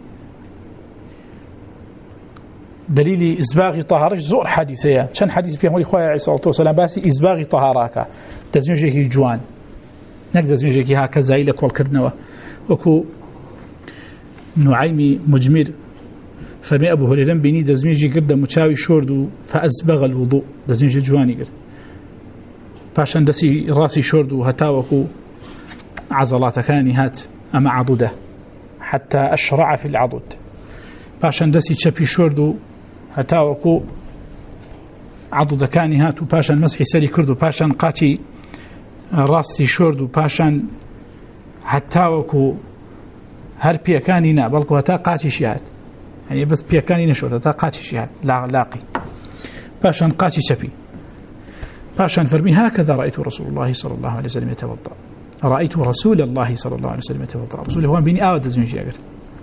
A: دليل إسباغ طهارة زور حديثية كان حديث بيغمري خواه عليه الصلاة والسلام باسي إسباغ طهاراك دزنيوش جوان نك دزنيوش هكذا إلى كل كردنوا وكو نعيمي مجمر فمي أبو هريرة بيني دزنيوش قرد متشاوي شوردو فأسبغ الوضوء دزنيوش جواني قرد باشان دسي راسي شوردو هتاوكو عضلات كاني هات أما عضده حتى أشرع في العضد باشان دسي تشبي شوردو هتاوكو عضد كاني هات وباشان مسحي سري كردو باشان قاتي راسي شوردو باشان هتاوكو هر بيكاني نا بلكو هتا قاتي شيات يعني بس بيكاني نشورد هتا قاتي شيات لا لاقي باشان قاتي شبي باشان فرمي هكذا رأيت رسول الله صلى الله عليه وسلم يتوضأ رأيت رسول الله صلى الله عليه وسلم يتوضأ رسول الله بيني آود دزميجي أقرد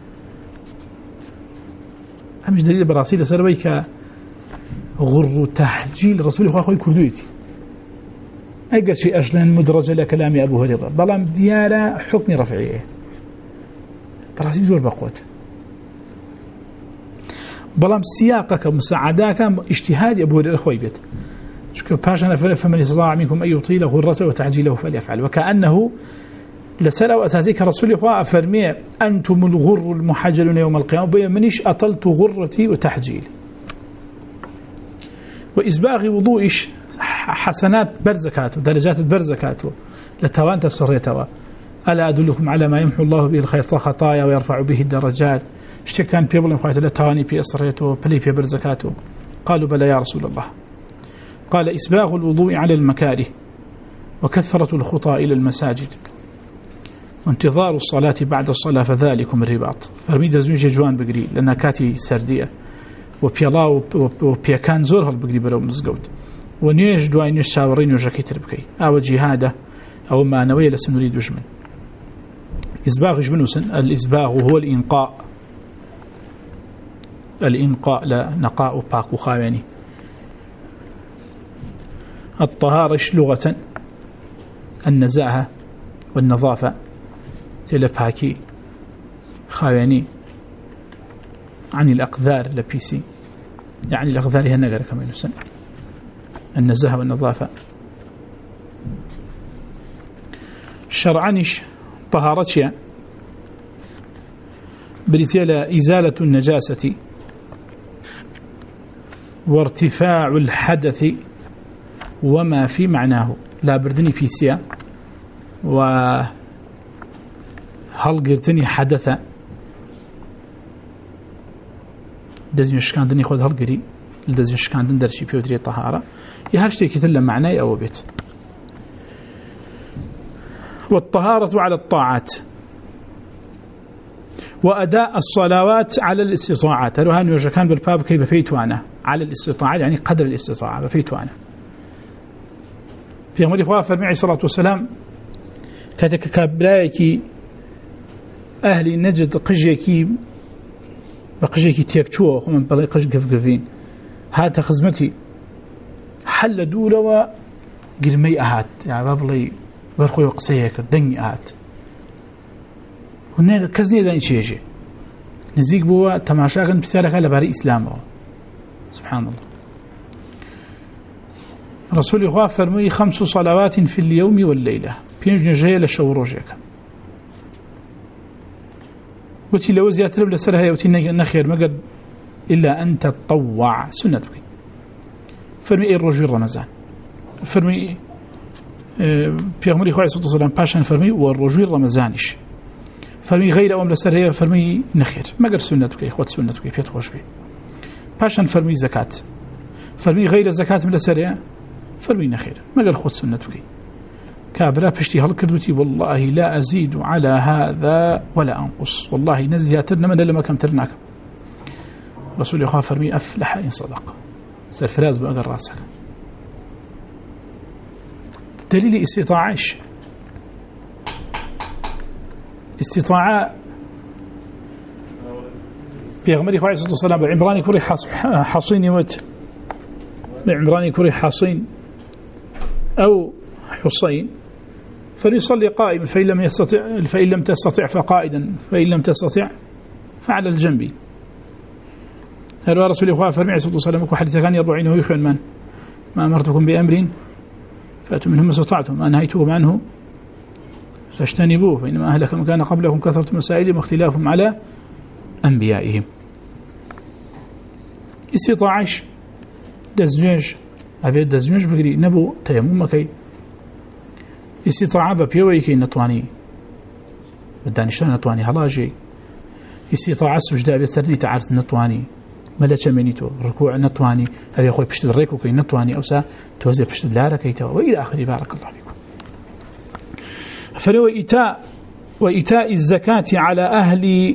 A: همش دليل براسي لسربيك غر تحجيل رسول الله أخوي كردويتي أقل شيء أجلن مدرجة لكلام أبو هريرة بلام ديالا حكم رفعيه براسي زور بقوته بلام سياقك مساعداك اجتهاد أبو هريرة أخوي بيت شكرا باشنا فمن استطاع منكم أن يطيل غرته وتعجيله فليفعل وكأنه لسأل أساسيك رسول الله أفرمي أنتم الغر المحجلون يوم القيامة بي منيش أطلت غرتي وتحجيلي وإسباغ وضوئش حسنات برزكاته درجات برزكاته لتوان تفسريتوا ألا أدلكم على ما يمحو الله به الخير خطايا ويرفع به الدرجات اشتكتان بيبلن خواهد لتواني بي أسريته بلي بي برزكاته قالوا بلى يا رسول الله قال إسباغ الوضوء على المكاره وكثرة الخطى إلى المساجد وانتظار الصلاة بعد الصلاة فذلكم الرباط فرمي دزميج جوان بقري لأنها كاتي سردية وبيلا وبيكان زورها البقري بلو مزقود ونيش دواء نيش شاورين وجاكي تربكي أو جهادة أو ما نوية لسن نريد جمن إسباغ جمن وسن الإسباغ هو الإنقاء الإنقاء لا نقاء باك وخاواني الطهارة لغة النزاهة والنظافة تلبهاكي خاواني عن الأقذار لبيسي يعني الأقذار هي النقر كما ينسن النزاهة والنظافة شرعنش طهارتها بريتيلا إزالة النجاسة وارتفاع الحدث وما في معناه لا بردني في سيا وهل قرتني حدث دزمي شكاندني خذ هل قري دزمي شكاندن درشي بيودري طهارة يهاشتي كتلا معناي أو بيت والطهارة على الطاعات وأداء الصلوات على الاستطاعات هل هاني وجكان بالباب كيف بيتوانا على الاستطاعة يعني قدر الاستطاعة بيتوانا في أمر إخوة فرمي عليه الصلاة والسلام كاتك كابلايكي أهلي نجد قجيكي بقجيكي تيكتشوه وخمن بلاي قج قفقفين هات خزمتي حل دولة وقرمي أهات يعني بابلي برخوي وقسيك دني أهات هنا كزني ذا إنشيجي نزيق بوا تماشاقا بسالك على باري إسلامه سبحان الله رسول الله فرمي خمس صلوات في اليوم والليلة بينجن جاية لشوروجك وتي لو زيادة لبلا سرها يوتي نخير مقد إلا أن تطوع سنة بكي فرمي إيه الرجل رمضان فرمي بيغمري خواه صلى الله عليه وسلم باشا فرمي والرجل رمضانش فرمي غير أم لسرها فرمي نخير مقد سنة بكي إخوات سنة بكي بيت خوش بي باشا فرمي زكاة فرمي غير زكاة من لسرها فرمي نخير مقد خود سنة بكي كابلا بشتي هالكردوتي والله لا أزيد على هذا ولا أنقص والله نزياترنا من لما كم ترناك رسول الله فرمي أفلح إن صدق سرفراز بأقر راسك دليل استطاعش بيغمري عليه الصلاة والسلام بعمراني كوري حصين وت بعمراني كوري حصين أو حصين فليصلي قائما فإن لم يستطع فإن لم تستطع فقائدا فإن لم تستطع فعلى الجنب. هل رسول الله فرمي عليه الصلاة والسلام حديث كان يربعينه يخوان من ما أمرتكم بأمر فأتوا منهم ما استطعتم ما نهيتكم عنه فاجتنبوه فإنما أهلك من كان قبلكم كثرة مسائلهم واختلافهم على أنبيائهم. استطاعش دزنج أبي دزنج بقري نبو تيمم كي استطاعة ببيوي كي نطواني بدانشتان نطواني هلاجي استطاعة سجدة بسرني تعرس نطواني ملأ منيتو ركوع نطواني هل يخوي بشت الريكو كي نطواني أو سا توزي بشت الدارة كي تو وإلى آخر بارك الله فيكم. فلو إيتاء وإيتاء الزكاة على أهل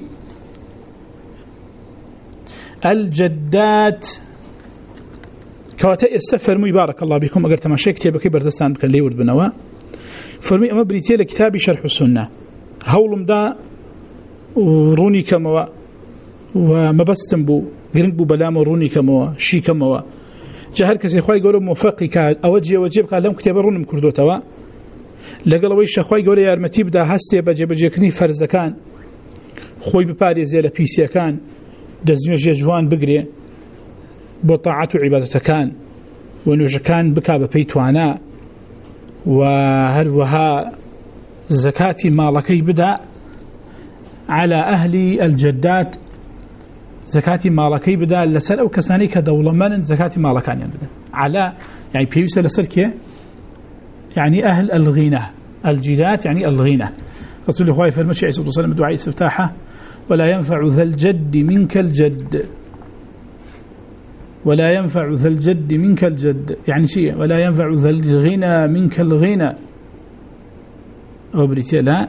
A: الجدات كواتا استفرموا بارك الله بكم أقر تماشي كتابة كي بردستان بكن ليورد بنوا فرمي أما بريتيا لكتابي شرح السنة هولم دا وروني كموا وما بستن بو قرنق بو بلام وروني كموا شي كموا جهر كسي خواهي قولوا موفقي كاد أوجي وجيب قال لهم كتابة روني مكردو توا لقلوي شخواهي قولوا يا أرمتي بدا هستي بجي بجي كني فرز كان خوي بباري زي لبيسيا كان دزنيوجي جوان بقري بطاعة عبادة كان ونوج كان بكا ببيتوانا وهروها زكاة مالكي بدا على أهل الجدات زكاة مالكي بدا لسر أو كساني كدولة من زكاة مالكان يعني بدا على يعني بيوسى لسر كي يعني أهل الغنى الجدات يعني الغنى رسول الله فرمى عليه الصلاة والسلام دعاء استفتاحه ولا ينفع ذا الجد منك الجد ولا ينفع ذا الجد منك الجد يعني شيء ولا ينفع ذا الغنى منك الغنى وبريتي لا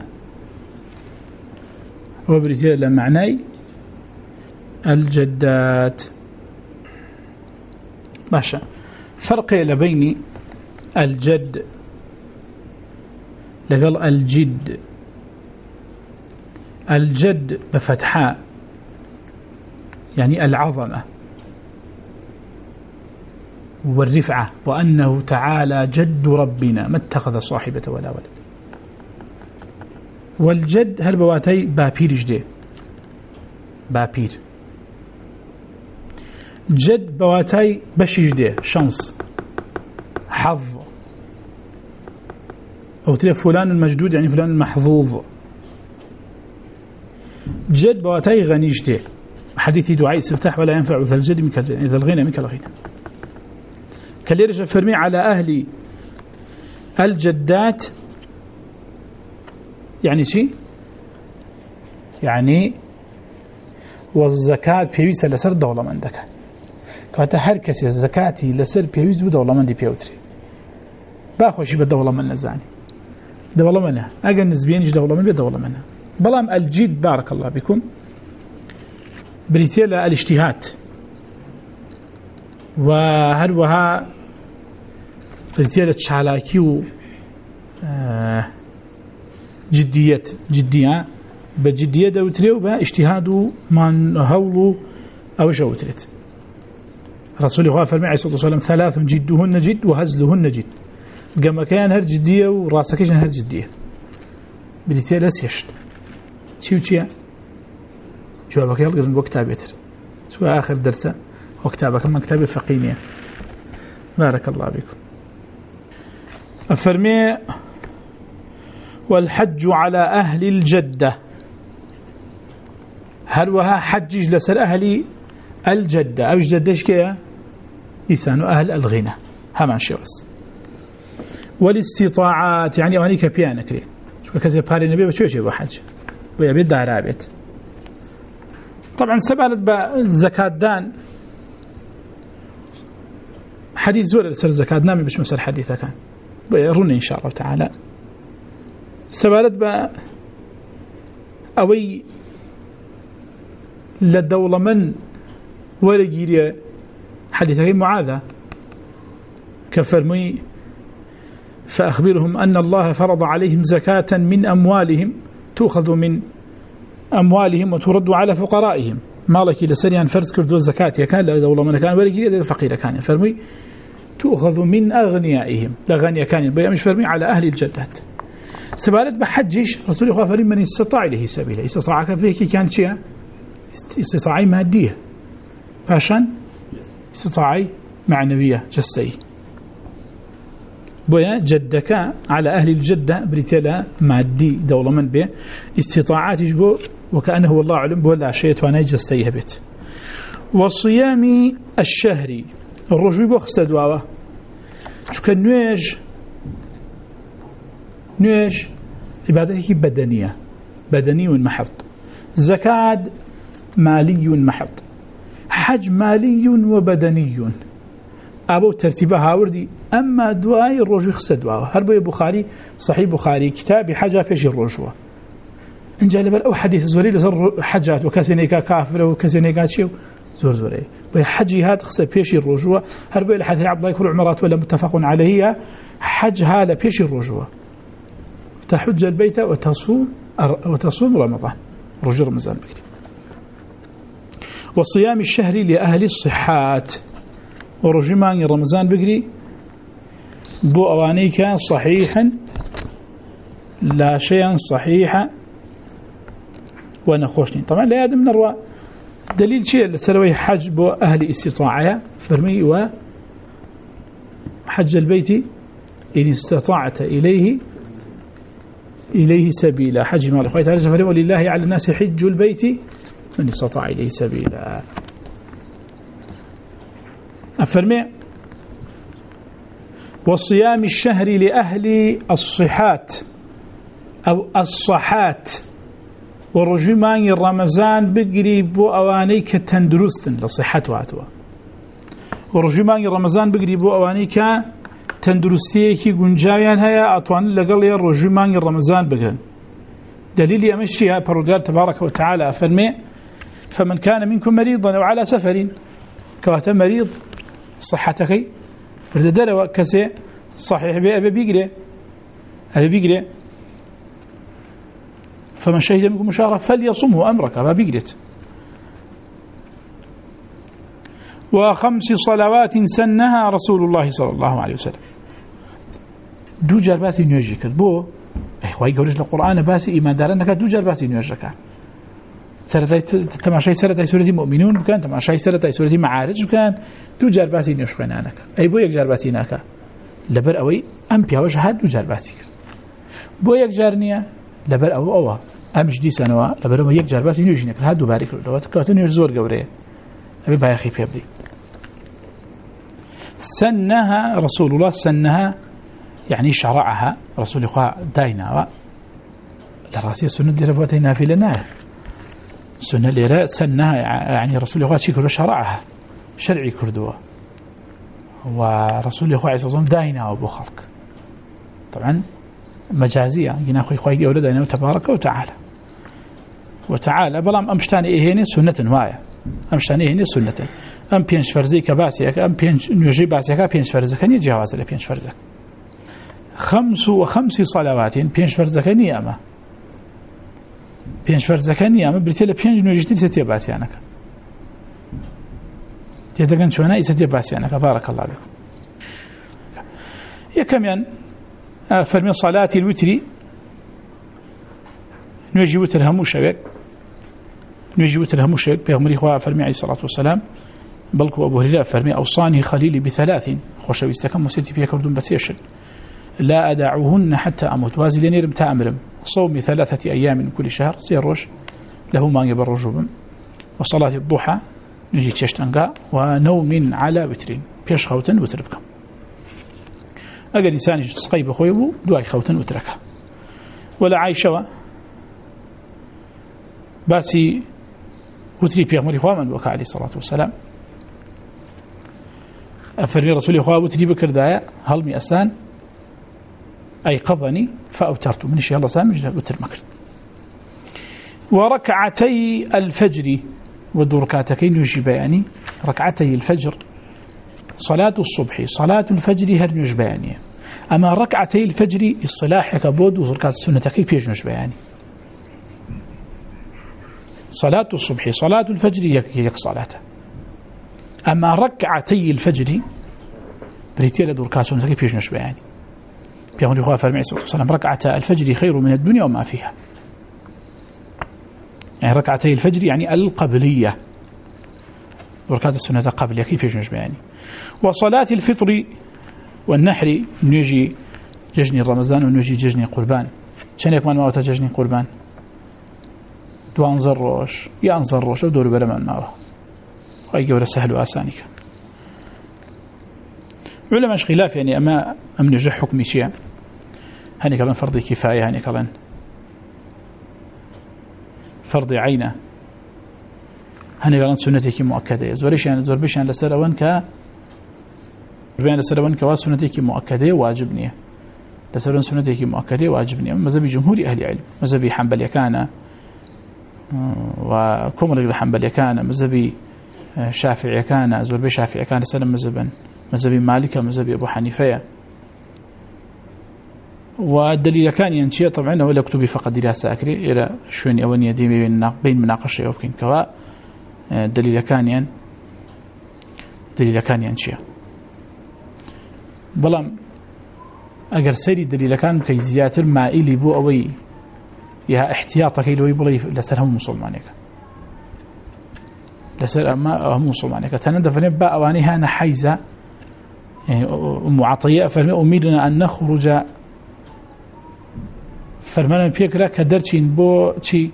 A: وبريتي لا معني الجدات ماشا فرق بين الجد لقال الجد الجد بفتحاء يعني العظمة والرفعة وأنه تعالى جد ربنا ما اتخذ صاحبة ولا ولد. والجد هل بواتي بابير جدي بابير جد بواتي بشي جدي شانس حظ أو ترى فلان المجدود يعني فلان المحظوظ. جد بواتي غني جدي حديث دعاء استفتاح ولا ينفع ذا الجد منك الجد إذا الغنى منك الغنى كاليرج فرمي على أهل الجدات يعني شيء يعني والزكاة بيويس لسر دولة من دكا كواتا هر كسي الزكاة لسر بيويس بدولة من دي بيوتري باخوشي بدولة من نزاني دولة منها أقل نسبينيش دولة من بدولة منها بلام الجد بارك الله بكم بريتيلا الاجتهاد وهروها بريتيلا تشالاكي و جدية جدية بجدية دوتري وباجتهاد من هولو أو جوتريت. رسول الله فرمي عليه الصلاة والسلام ثلاث جدهن جد وهزلهن جد كما كان هر جدية وراسكيش هر جدية بريتيلا سيشت شو شيء جوابك يلقى وقتها بيتر سواء آخر درسة وكتابك من كتاب الفقينية بارك الله بكم. أفرمي والحج على أهل الجدة هل وها حجج لسر أهل الجدة أو جدش كيا لسان أهل الغنى همان شيء بس. والاستطاعات يعني أنيك بيانك لي شو كذا باري نبي بتشوي شيء بحج ويبيد دارابت طبعا سبالت بالزكاة دان حديث زور لسر الزكاة نامي بش مسر حديثة كان بيروني إن شاء الله تعالى سبالت با أوي للدولة من ورقيريا حديثة معاذة كفرمي فأخبرهم أن الله فرض عليهم زكاة من أموالهم تؤخذ من أموالهم وترد على فقرائهم مالك لسريان فرز كردو الزكاة كان لا دولة من كان ولا جريدة فقير كان فرمي تؤخذ من أغنيائهم لغنيا كان بيا مش فرمي على أهل الجدات سبالت بحجش رسول الله فرمي من استطاع إليه سبيله استطاع كفيك كان شيء استطاعي مادية عشان استطاعي معنوية جسدي بويا جدك على أهل الجدة بريتلا مادي دولة من به استطاعات يجبو وكأنه والله علم بولا شيء وانا جستيه بيت والصيام الشهري الرجوع بخصة دواوة شو نويج نويج عبادتك بدنية بدني محض زكاة مالي محض حج مالي وبدني أبو ترتيبها وردي أما دواي الرجوع خصة دواوة هربو بخاري صحيح بخاري كتاب حاجة فيش الرجوع إن جاء لبل أو حديث زوري لزر حجات وكسنيكا كافر وكسنيكا شيء زور زوري بحجي هات خصة بيشي الرجوع هربي لحديث عبد الله يكون عمرات ولا متفق عليه حج هذا بيشي الرجوع تحج البيت وتصوم وتصوم رمضان رجوع رمضان بكري والصيام الشهري لأهل الصحات ورجمان رمضان بكري بو أواني كان صحيحا لا شيئا صحيحا وانا خوشني طبعا لا يدم نروى دليل شيء سلوي حج بو أهل استطاعة فرمي و حج البيت إن استطاعت إليه إليه سبيلا حج مال أخوة تعالى فرمي ولله على الناس حج البيت من استطاع إليه سبيلا أفرمي والصيام الشهري لأهل الصحات أو الصحات ورجمان رمضان بقري بو أواني كتندرستن لصحته هاتوا ورجمان رمضان بقري بو أواني كتندرستيه كي قنجاويان هيا أطوان لقل رجمان رمضان بقرن دليل أمشيها برودال تبارك وتعالى فرمي فمن كان منكم مريضا أو على سفر كواتا مريض صحتك فرددر وكسي صحيح بأبي بيقري أبي بيقري فمن شهد منكم شهرا فليصمه أمرك أبا بيقرت وخمس صلوات سنها رسول الله صلى الله عليه وسلم دو جار باسي نيوجي كرد بو اخوي قولش القرآن باسي إيمان دارنك دو جار باسي نيوجي كرد تماشي سرطة سورة مؤمنون بكان تماشي سرطة سورة معارج بكان دو جار باسي نيوش خوينانك أي بو يك جار باسي ناكا لبر أوي أم بياوش هاد دو جار باسي كرد بو يك جار نيا لبر أو أو أمش دي سنوا لبر أو يك جار باسي نيوش نيك هاد دو بارك لو تكاتو نيوش زور قوريه أبي بايخي بيبدي سنها رسول الله سنها يعني شرعها رسول الله داينا لراسي السنة اللي رفوتينا في لنا السنة اللي سنها يعني رسول الله شكر شرعها شرعي كردوة ورسول الله عليه الصلاة والسلام داينا وابو خلق طبعا مجازية جينا أخوي خوي أولاد داينا تبارك وتعالى وتعالى بلام أمشتاني إيهيني سنة وايا أمشتاني إيهيني سنة أم بينش فرزي كباسيك أم بينش نيوجي باسيك بينش فرزك هني جواز لبينش فرزك خمس وخمس صلوات بينش فرزك هني أما بينش فرزك هني أما بريتيلا بينش نيوجي تلسة باسيانك تيدقن شونا إسة باسيانك بارك الله بكم يا كمان فرمي صلاة الوتر نيوجي وتر همو شبك نيوجي وتر همو شبك بيغمري خواه فرمي عليه الصلاة والسلام بلكو أبو هريرة فرمي أوصاني خليلي بثلاث خوشا بيستكم وستي فيها كردون بسيشن لا أدعوهن حتى أموت وازي لنيرم تأمرم صوم ثلاثة أيام من كل شهر سيروش له ما يبر رجوبا وصلاة الضحى نجي تشتنقا ونوم على وترين بيش خوتن وتربكم أقل إنسان تسقيب خويبو دواي خوتن وتركها ولا عايشوا باسي وتري بيغمري خوامن وكا عليه الصلاة والسلام أفرمي رسولي خواه وتري بكر دايا هل مئسان أي قضني فأوترت من الشيء الله سامج وتر مكر وركعتي الفجر ودركاتكين يجباني ركعتي الفجر صلاة الصبح صلاة الفجر هر يجباني أما ركعتي الفجر الصلاح كبود ودركات السنة كيف يجباني صلاة الصبح صلاة الفجر يك صلاة. أما ركعتي الفجر بريتيا لدور كاسون تكي فيش نشبه يعني بيقول يخاف فرمي صلى الله عليه وسلم ركعتا الفجر خير من الدنيا وما فيها. يعني ركعتي الفجر يعني القبلية وركعت السنة قبلية كيف فيش نشبه يعني. وصلاة الفطر والنحر نيجي ججني رمضان ونيجي ججني قربان شان يكمن موتا ججني قربان دو أنظر روش يا أنظر روش ودور برمان ماوه وأي قول سهل وآسانك. علماء خلاف يعني أما أم نجح حكمي شيء هني كلام فرض كفاية هني كلام فرض عينه هني كلام سنتك مؤكدة زوريش يعني زور بيش يعني لسروان ك بين لسروان كوا سنتك مؤكدة واجبني لسروان سنتك مؤكدة واجبني مذهب جمهور أهل العلم مذهب حنبلي كان وكمل الحنبلي كان مذهب شافعي كان زور بيش شافعي كان سلم مذهبا مذهب مالك مذهب أبو حنيفة. والدليل كان ينشئ طبعا ولا كتبي فقط دراسة أكري إلى شون أولية دي بين مناقشة يمكن كوا دليل كان ين دليل كان ينشئ بلام أجر سيري دليل كان كي زيادة المائل بو أوي يها احتياطك لو يبغى لسرهم مسلمانك لسر أما هم مسلمانك تنده فنبأ أوانيها أنا حيزة يعني أم عطية فأميرنا أن نخرج فرمانا بيكرا كدرشين بو تشي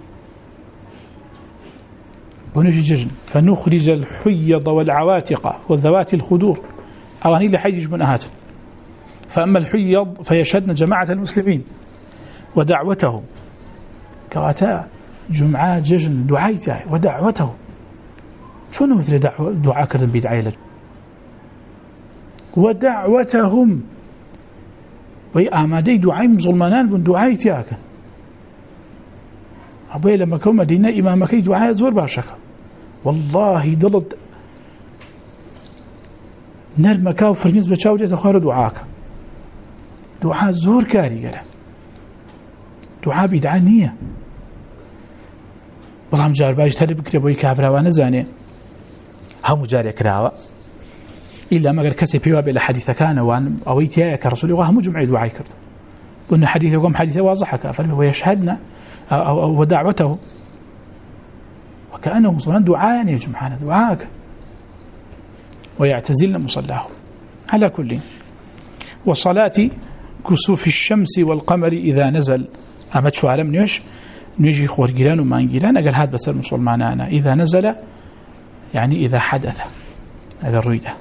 A: بنجي ججن فنخرج الحيض والعواتق والذوات الخدور أواني لحيز جبناهات. فأما الحيض فيشهدن جماعة المسلمين ودعوتهم كواتا جمعة ججن دعايته ودعوته شنو مثل دعوة دعاء كردن بيدعي له ودعوتهم وي آمادي دعاء مسلمانان بن دعاء تياك أبوي لما كون مدينة إمامك دعاء زور باشك والله ضلت نرمك وفرنيز بتشاودي تخار دعاك دعاء زور كاري قال دعاء بدعانية والله جار باش تلي بكري بوي كافر وانا زاني هم جاري كراوه إلا ما قال كسي بيوا بلا حديث كان وان أويتيا كرسول الله هم جمع دعاء كرد قلنا حديثه وقام حديثه واضحك فهو يشهدنا أو ودعوته وكأنه مصلان دعاء يا جمعنا دعاءك ويعتزلنا مصلاه. على كل وصلاة كسوف الشمس والقمر إذا نزل أمد شو عالم نيش نيجي خور جيران وما جيران قال هاد بس المسلمان إذا نزل يعني إذا حدث هذا الريدة.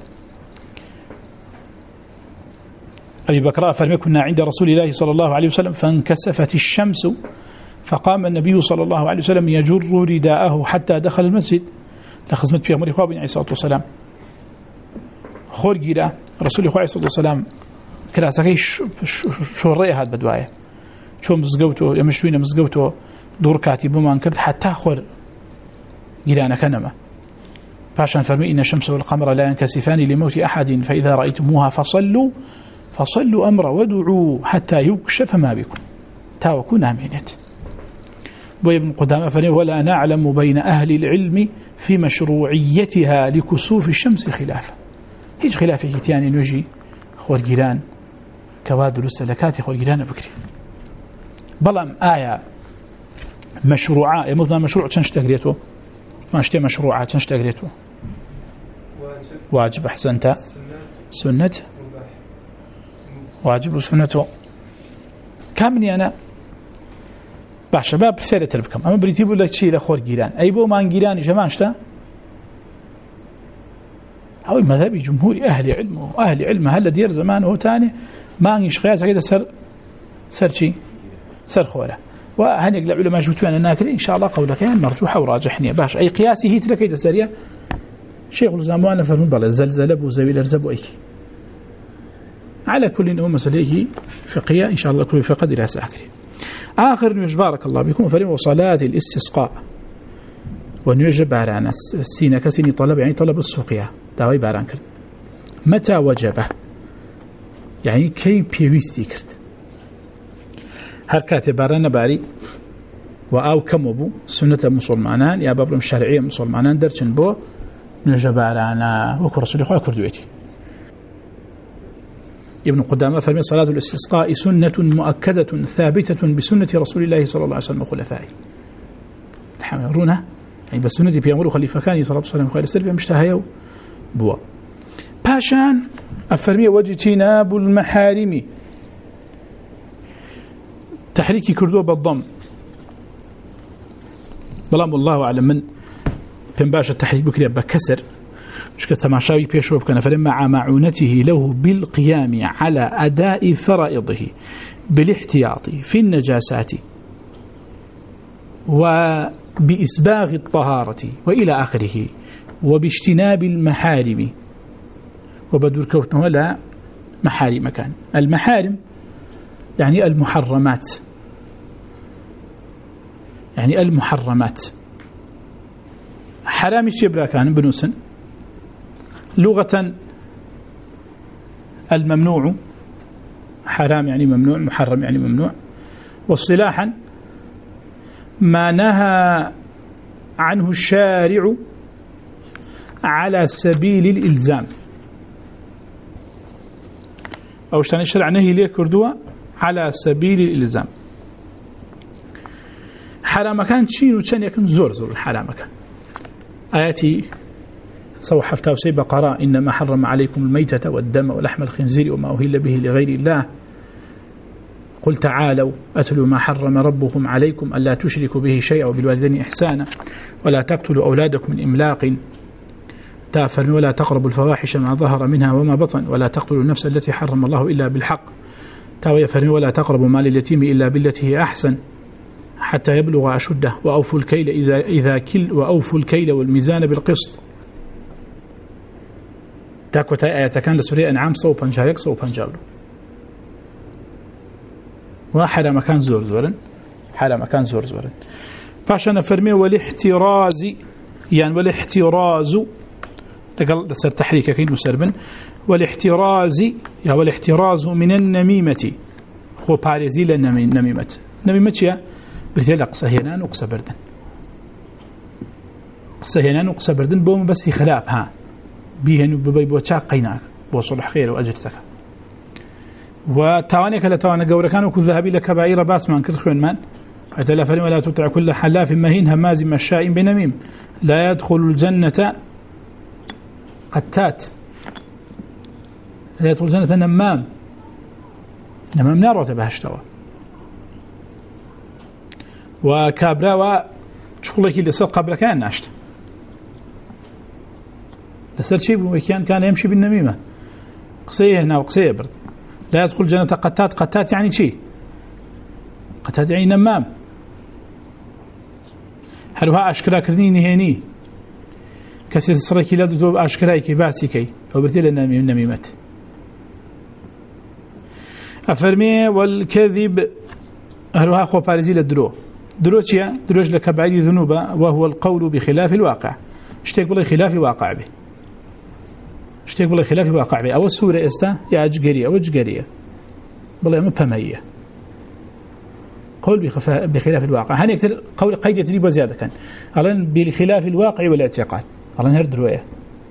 A: أبي بكر فرمي كنا عند رسول الله صلى الله عليه وسلم فانكسفت الشمس فقام النبي صلى الله عليه وسلم يجر رداءه حتى دخل المسجد لخزمت فيها مريخ وابن عليه الصلاة والسلام خور جيرا رسول الله عليه الصلاة والسلام كراسكي شو الرأي هذا بدواية شو مزقوته يمشوين مزقوته دور كاتب وما انكرت حتى خور جيرانا كنما فعشان فرمي إن الشمس والقمر لا ينكسفان لموت أحد فإذا رأيتموها فصلوا فصلوا أمر ودعوا حتى يكشف ما بكم تاوكون أمينة. وابن قدامة فرمي ولا نعلم بين أهل العلم في مشروعيتها لكسوف الشمس خلافا هيج خلاف كتاني نجي خور جيران كوادر السلكات خور جيران بكري بلام آية مشروعة يمضنا مشروع تنش تقريته ما اشتي مشروعة تنش تقريته واجب أحسنت سنة واجب وسنته كامني أنا باش شباب سيرة تربكم أما بريتي بقول لك شيء لخور جيران أي بو مان جيران جماعة شتا أو المذهبي جمهور أهل علم وأهل علم هلا دير زمان هو تاني ما نيش قياس كده سر سر شيء سر خوره وهني العلماء جوتوا أنا إن شاء الله قولك يعني مرجوحة وراجحني باش أي قياسي هي تلك كده سريع شيخ الزمان فرمون بالله الزلزلة بوزويل الرزب وأي على كل إنه مسألة فقهية إن شاء الله كل فقه دراسة أكري. آخر نيوج بارك الله بكم فريم وصلاة الاستسقاء ونيوج باران السينة كسيني طلب يعني طلب السقيا داوي باران كرد متى وجبه يعني كي بيويستي كرد هر كاتب باران باري وأو كمبو سنة مسلمانان يا بابرم شرعية مسلمانان درشن بو من جبالانا وكو رسول الله كردويتي. ابن قدامة فرمي صلاة الاستسقاء سنة مؤكدة ثابتة بسنة رسول الله صلى الله عليه وسلم وخلفائه. تحملونه يعني بسنة بيامر خليفة كان صلى الله عليه وسلم خير السلبية مشتهيو بوا باشان أفرمي واجتناب المحارم تحريكي كردو بالضم بلام الله أعلم من بن باشا التحريك بكري بكسر شكا تماشاوي بيشو بكنا فرم مع معونته له بالقيام على أداء فرائضه بالاحتياط في النجاسات وبإسباغ الطهارة وإلى آخره وباجتناب المحارم وبدور كوتنا ولا محارم كان المحارم يعني المحرمات يعني المحرمات حرام الشبرا كان بنوسن لغة الممنوع حرام يعني ممنوع محرم يعني ممنوع واصطلاحا ما نهى عنه الشارع على سبيل الإلزام أو شتان الشرع نهي ليه كردوة على سبيل الإلزام. حرام كان شين وشان يكون زور زور الحرام كان آياتي صو حفتة وسي بقرة إنما حرم عليكم الميتة والدم ولحم الخنزير وما أهل به لغير الله قل تعالوا أتلوا ما حرم ربكم عليكم ألا تشركوا به شيئا وبالوالدين إحسانا ولا تقتلوا أولادكم من إملاق تافر ولا تقربوا الفواحش ما ظهر منها وما بطن ولا تقتلوا النفس التي حرم الله إلا بالحق تاوي فرن ولا تقربوا مال اليتيم إلا بالتي هي أحسن حتى يبلغ أشده وأوفوا الكيل إذا إذا كل وأوفوا الكيل والميزان بالقسط تاكو تاي آيات كان لسوريا أنعام صو بنجايك صو بنجاولو وحرا مكان زور زورن حرا مكان زور زورن باشا فرمي والاحتراز يعني والاحتراز تقل سر تحريك كين مسربن والاحتراز يا والاحتراز من النميمة خو باريزي للنميمة نميمة يا برتلا قصة هنا وقصة بردن قصة هنا وقصة بردن بوم بس خلاف ها بيهن ببي بوشاق قيناك بوصلح خير وأجرتك وتوانيك لتوانا قوركان وكو ذهبي لكبائر باسمان كرخون من حتى لا فرم ولا تطع كل حلاف مهين هماز مشاء بنميم لا يدخل الجنة قتات لا يدخل الجنة نمام نمام نار وتبهشتوا وكابرا وشغلك اللي صار قبل كان ناشت لسر شيء وكان كان يمشي بالنميمة قصية هنا وقصية برد لا يدخل الجنة قتات قتات يعني شيء قتات يعني نمام هلوها أشكرا كرني نهيني كسر سركي لا تدوب أشكرايك باسكي فبرتي لنا من نميمة أفرمي والكذب هلوها خو بارزي للدرو درو تشيا دروج لكبعيد ذنوبا وهو القول بخلاف الواقع اشتيك بالله خلاف واقع به اشتيك بالله خلاف واقع به أو السورة استا يا أجقرية أو أجقرية بالله مبهمية قول بخلاف الواقع هني يكتر قول قيد يتريب وزيادة كان أولا بخلاف الواقع والاعتقاد أولا هرد رؤية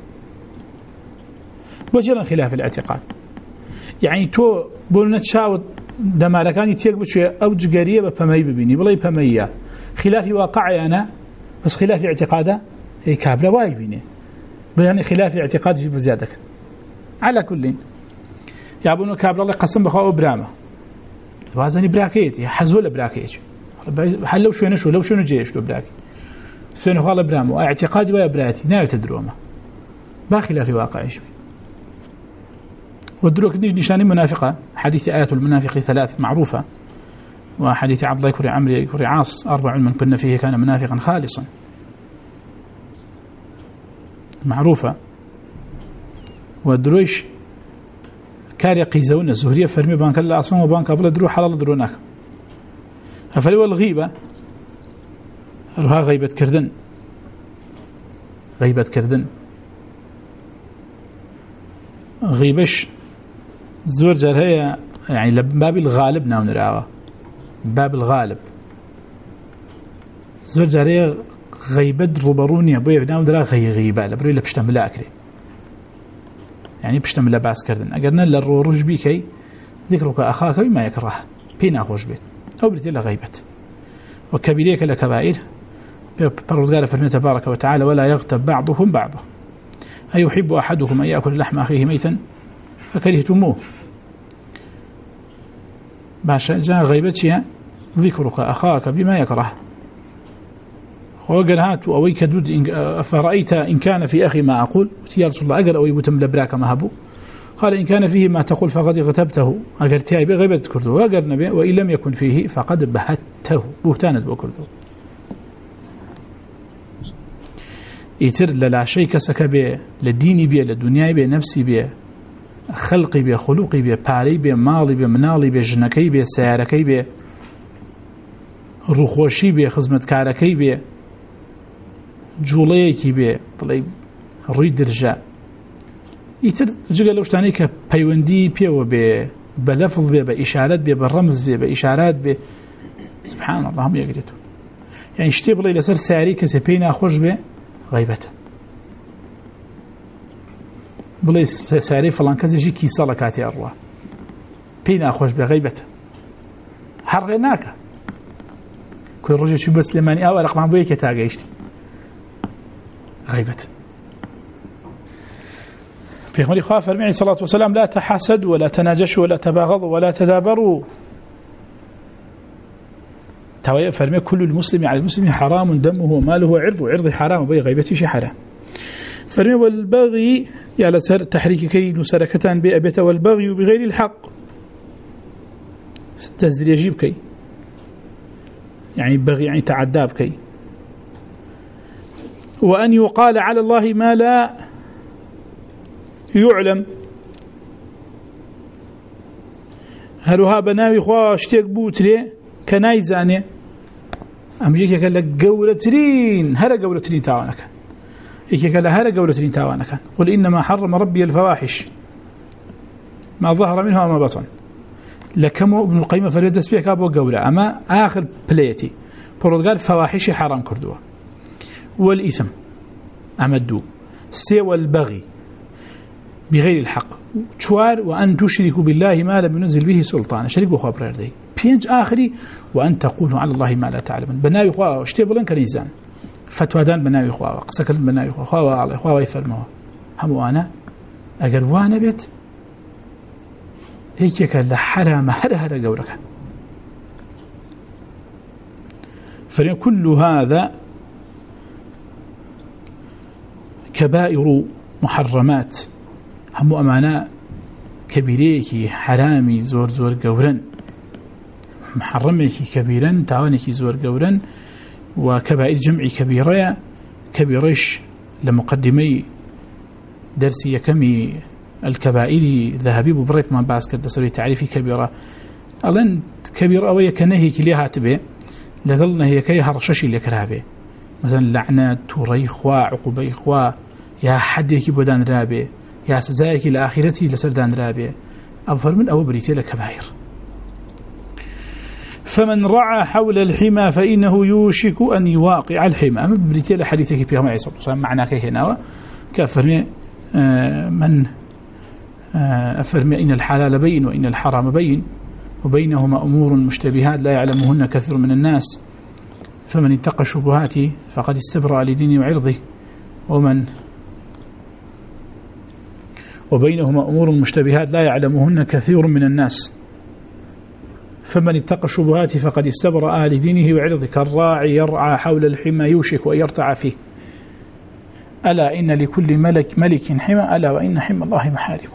A: وجلا خلاف الاعتقاد يعني تو بولنا تشاوت دمالكان يتيك بشوية أو جقرية بفمي ببيني بالله بفمية خلاف واقعي أنا بس خلاف اعتقاده هي كابلة واي بيني يعني خلاف اعتقاد في بزيادة على كل يابونو كابلة الله قسم بخواه برامة وهذا براكيت حزول براكيت هل لو شو نشو لو شو نجيش لو براكي فين خال برامة اعتقادي ويا براتي ناوي تدرومه باخلاف في واقعي شوي ودروك نشاني منافقة حديث آيات المنافق ثلاث معروفة وحديث عبد الله كري عمري كري عاص أربع من كنا فيه كان منافقا خالصا معروفة ودرويش كاري قيزون الزهرية فرمي بانك الله أصلا وبانك أبلا درو حلال دروناك فلو الغيبة روها غيبة كردن غيبة كردن غيبش زور جار هي يعني باب الغالب ناو نراغا باب الغالب زۆر جارەیە غیبەت ڕوبەڕوو نییە بۆیە ناو درا غەی غیبە لە بڕی لە پشتەمەلا ئەکرێ یعنی پشتەمەلا باسکردن ئەگەر نە لە ڕۆ ڕوژ بیکەی ذکرك أخاك بما يكره بينا خوش بيت أو بريت إلا غيبت وكبيريك لكبائر قال فرمي تبارك وتعالى ولا يغتب بعضهم بعضا أيحب أحدكم أن يأكل لحم أخيه ميتا فكرهتموه باشا جاء غيبتها ذكرك أخاك بما يكره وقال هات أويك دود فرأيت إن كان في أخي ما أقول يا رسول الله أقل أوي بتم لبراك ما هبو قال إن كان فيه ما تقول فقد اغتبته أقل تياي بغيبة كرده وقال نبي وإن لم يكن فيه فقد بهته بهتاند بكرده يتر للا شيء كسك بي لديني بي لدنياي بي نفسي بي خلقي بي خلقي بي باري بي مالي بي منالي بي جنكي بي سياركي بي روخوشي بي خزمتكاركي بي جوڵەیەکی بێ بڵێ ڕووی درژە ئیتر جگە لەو شتانەی کە پەیوەندی پێوە بێ بە لەفڵ بێ بە ئیشارەت بێ بە ڕەمز بێ بە ئیشارات بێ سبحان الله هەموو یەکرێتەوە یعنی شتێ بڵێ لەسەر سیاری کەسێ پێی ناخۆش بێ غیبەتە بڵێ سیارەی فەڵان کەسێکی کیسەڵە کاتی ئەڕوا پێی ناخۆش بێ غیبەتە هەڕێ ناکە کوی ڕۆژێکی بە سلێمانی ئاوا ڕقمان بۆ یەکێ تاگەیشتی غيبة في غمر خواه فرمي عليه الصلاة والسلام لا تحاسدوا ولا تناجشوا ولا تباغضوا ولا تدابروا توايا فرمي كل المسلم على المسلم حرام دمه وماله وعرضه وعرضه حرام وبي غيبته شي حرام فرمي والبغي يا لسر تحريك كي نسركتان بأبيت والبغي بغير الحق تزري يجيب كي يعني بغي يعني تعداب كي وأن يقال على الله ما لا يعلم هروها بناوي خواه اشتيك بوتري كنايزاني أمجيك قال لك قولترين هرى قولترين تاوانك إيك قال هرى قولترين تاوانك قل إنما حرم ربي الفواحش ما ظهر منها وما بطن لكمو ابن القيمة فريد اسبيك أبو قولة أما آخر بليتي فرد قال فواحش حرام كردوه والإثم أمدو سوى البغي بغير الحق شوار وأن تشركوا بالله ما لم ينزل به سلطان شريك وخبر يردي بينج آخري وأن تقولوا على الله ما لا تعلمون بناوي خواه اشتبلن كنيزان فتوادان بناوي خواه قسكلن بناوي خواه خواه على خواه يفرموه هم أنا أقل وانا بيت هيك كان لحرام هر هر قولك فكل هذا كبائر محرمات هم أمانا كبيريكي حرامي زور زور قورن محرميكي كبيرا تعوانيكي زور قورن وكبائر جمعي كبيرة كبيرش لمقدمي درسي يكمي الكبائر ذهبي ببريك ما باسكت دسوري تعريفي كبيرة ألان كبيرة أوية كنهي كليها تبي لقلنا هي كي هرششي لكرابي مثلا لعنة توري خوا عقوبي خوا يا حد يكي بودان رابي يا سزايك لآخرتي لسردان رابي أفضل من أو بريتي لكبائر فمن رعى حول الحمى فإنه يوشك أن يواقع الحمى أما بريتي لحديثك في هم عيسى معنى كي هنا كأفرمي آه من آه أفرمي إن الحلال بين وإن الحرام بين وبينهما أمور مشتبهات لا يعلمهن كثير من الناس فمن اتقى الشبهات فقد استبرأ لدينه وعرضه ومن وبينهما أمور مشتبهات لا يعلمهن كثير من الناس فمن اتقى الشبهات فقد استبرأ لدينه وعرضه كالراعي يرعى حول الحمى يوشك أن يرتع فيه ألا إن لكل ملك ملك حمى ألا وإن حمى الله محارمه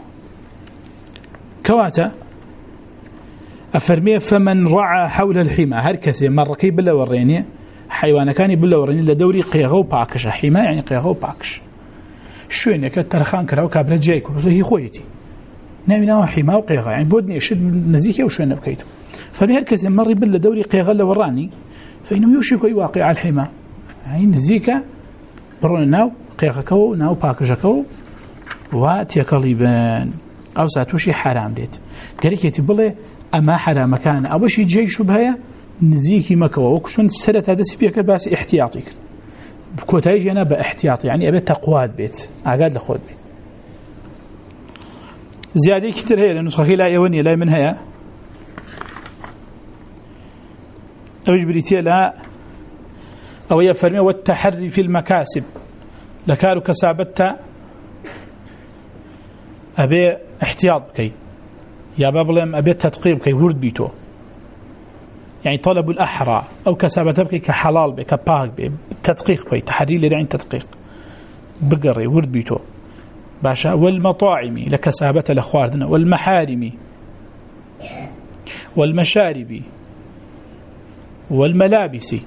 A: كواتا أفرمي فمن رعى حول الحمى هركسي مركي بلا وريني حيوان كان بلا وريني لدوري قيغو باكش حمى يعني قيغو باكش شو يعني كترخان كراو كابلا جايكو هي خويتي نامي ناو حمى وقيغا يعني بودني اشد نزيكي وشو انا بكيتو فهركسي مر بلا دوري قيغا لوراني فإنه يوشك يواقع الحمى يعني نزيكا برون ناو قيغا كو ناو باكش كو واتيكاليبان أو ساتوشي حرام ديت قالك يتبلي أما حرام كان أبوشي جاي شبهية نزيكي مكوى وكشون سرة هذا سبيك بس احتياطي بكوتايج أنا باحتياطي يعني أبي تقواد بيت أقعد لخود بيت زيادة كتير هي لأنه صحيح لا يوني لا من هي أوج بريتيا لا أو يفرمي والتحري في المكاسب لكارو كسابتا أبي احتياط بكي يا بابلم أبي تدقيق بكي ورد بيتو يعني طلب الأحرى أو كسابتا بكي كحلال بكي كباق بكي تدقيق بكي تحري لي عين تدقيق بقري ورد بيتو باشا والمطاعم لكسابتا لخواردنا والمحارم والمشارب والملابس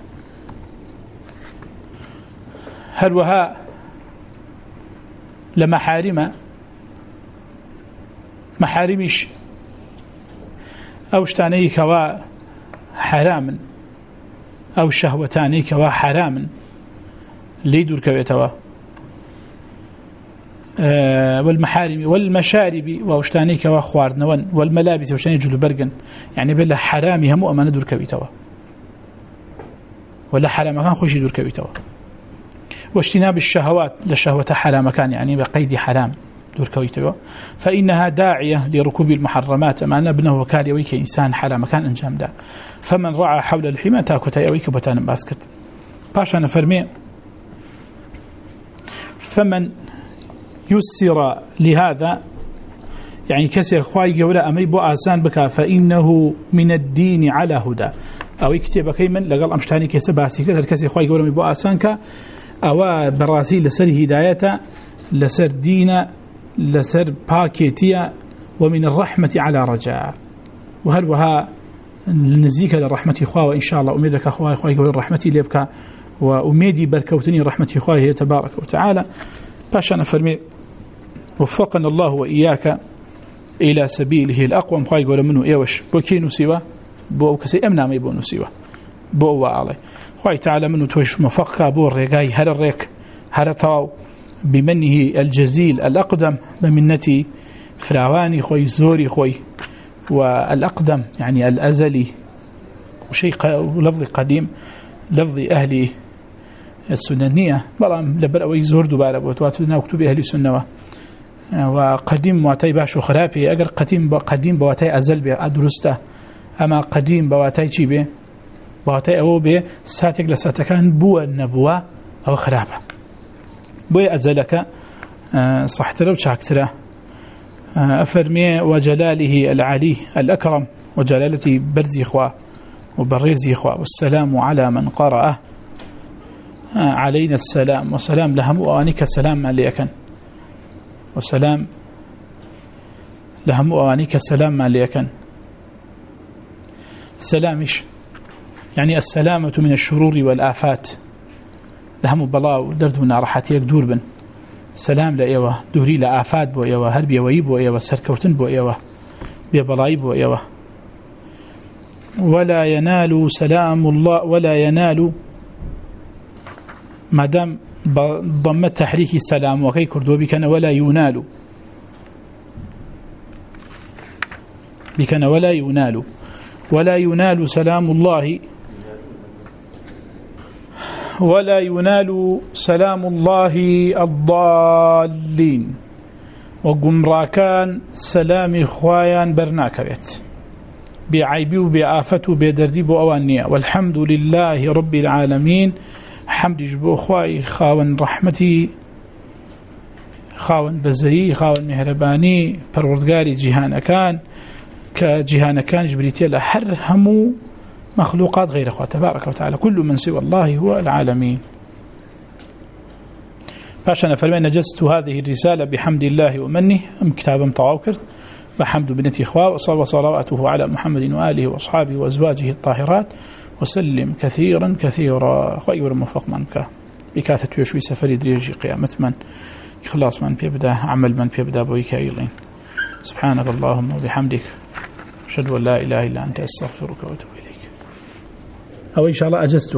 A: هل وها لمحارم محارمش أو شتاني كوا حرام أو شهوتاني كوا حرام ليدور كويتوا أه والمحارم والمشارب وشتاني كوا خواردنون والملابس وشتاني جلو برغن يعني بلا حرامي هم أمانة دور كويتوا ولا حرام كان خوش دور كويتوا واجتناب الشهوات لشهوة حرام كان يعني بقيد حرام دور كويتوا فإنها داعية لركوب المحرمات أما ابنه وكالي ويك إنسان حرام كان أنجام دا فمن رعى حول الحمى تاكتا ويك بتان باسكت باشا نفرمي فمن يسر لهذا يعني كسر خواي قولا أمي بو آسان بك فإنه من الدين على هدى أو يكتب كيمن لقال أمشتاني كيسا باسكت الكسر خواي قولا أمي بو آسانك أو براسي لسر هداية لسر دين لسر باكيتية ومن الرحمة على رجاء وهل وها نزيك للرحمة إخوة وإن شاء الله أميدك أخوة إخوة يقول الرحمة ليبك وأميدي بركوتني رحمة إخوة هي تبارك وتعالى باشا فرمي وفقنا الله وإياك إلى سبيله الأقوى مخوة يقول منه إيوش بوكينو سوا بو كسي أمنا ما يبونو سوا بو علي خوي تعالى منه توش مفقك بو الرقاي هل الريك هل طاو بمنه الجزيل الأقدم بمنتي فراواني خوي زوري خوي والأقدم يعني الأزلي وشيء لفظ قديم لفظ أهل السننية بلام لبرأوي زور دوبارة وتواتنا وكتب أهل السنة وقديم مواتي باشو خرابي أقر قديم قديم بواتي أزل بي أدرسته أما قديم بواتي چي بي بواتي أو بي ساتك لساتكان بو النبوة أو خرابة بوي أزلك صحتره وشاكتره أفرمي وجلاله العلي الأكرم وجلالته برزي إخوة وبرزي إخوة والسلام على من قرأه علينا السلام والسلام لهم وأوانيك السلام عليكن والسلام لهم وأوانيك السلام عليكن السلامش يعني السلامة من الشرور والآفات لهم بلاو دردنا راحتيك دور بن سلام لأيوة دوري لآفات بو أيوة هربي ويب بو أيوة سركوتن بو أيوة ببلاي بو أيوة ولا ينال سلام الله ولا ينال ما دام ضمت تحريك السلام وكي كردو بكنا ولا ينال بكنا ولا ينال ولا ينال سلام الله ولا ينال سلام الله الضالين وقمراكان سلام خوايان برناكبت بعيبي وبآفته بدردي بأوانية والحمد لله رب العالمين حمد جبو خواي خاون رحمتي خاون بزري خاون مهرباني پروردگاري جهان كان كجهان كان جبريتي لحر همو مخلوقات غير أخوة تبارك وتعالى كل من سوى الله هو العالمين فعشان فرمي نجزت هذه الرسالة بحمد الله ومنه أم كتابا طواوكرت بحمد بنتي إخوة وصلواته على محمد وآله وأصحابه وأزواجه الطاهرات وسلم كثيرا كثيرا خير موفق منك بكاثة يشوي سفري دريجي قيامة من إخلاص من بيبدأ عمل من بيبدأ بويك أيضين سبحانك اللهم وبحمدك أشهد أن لا إله إلا أنت أستغفرك وأتوب إليك أو إن شاء الله أجزت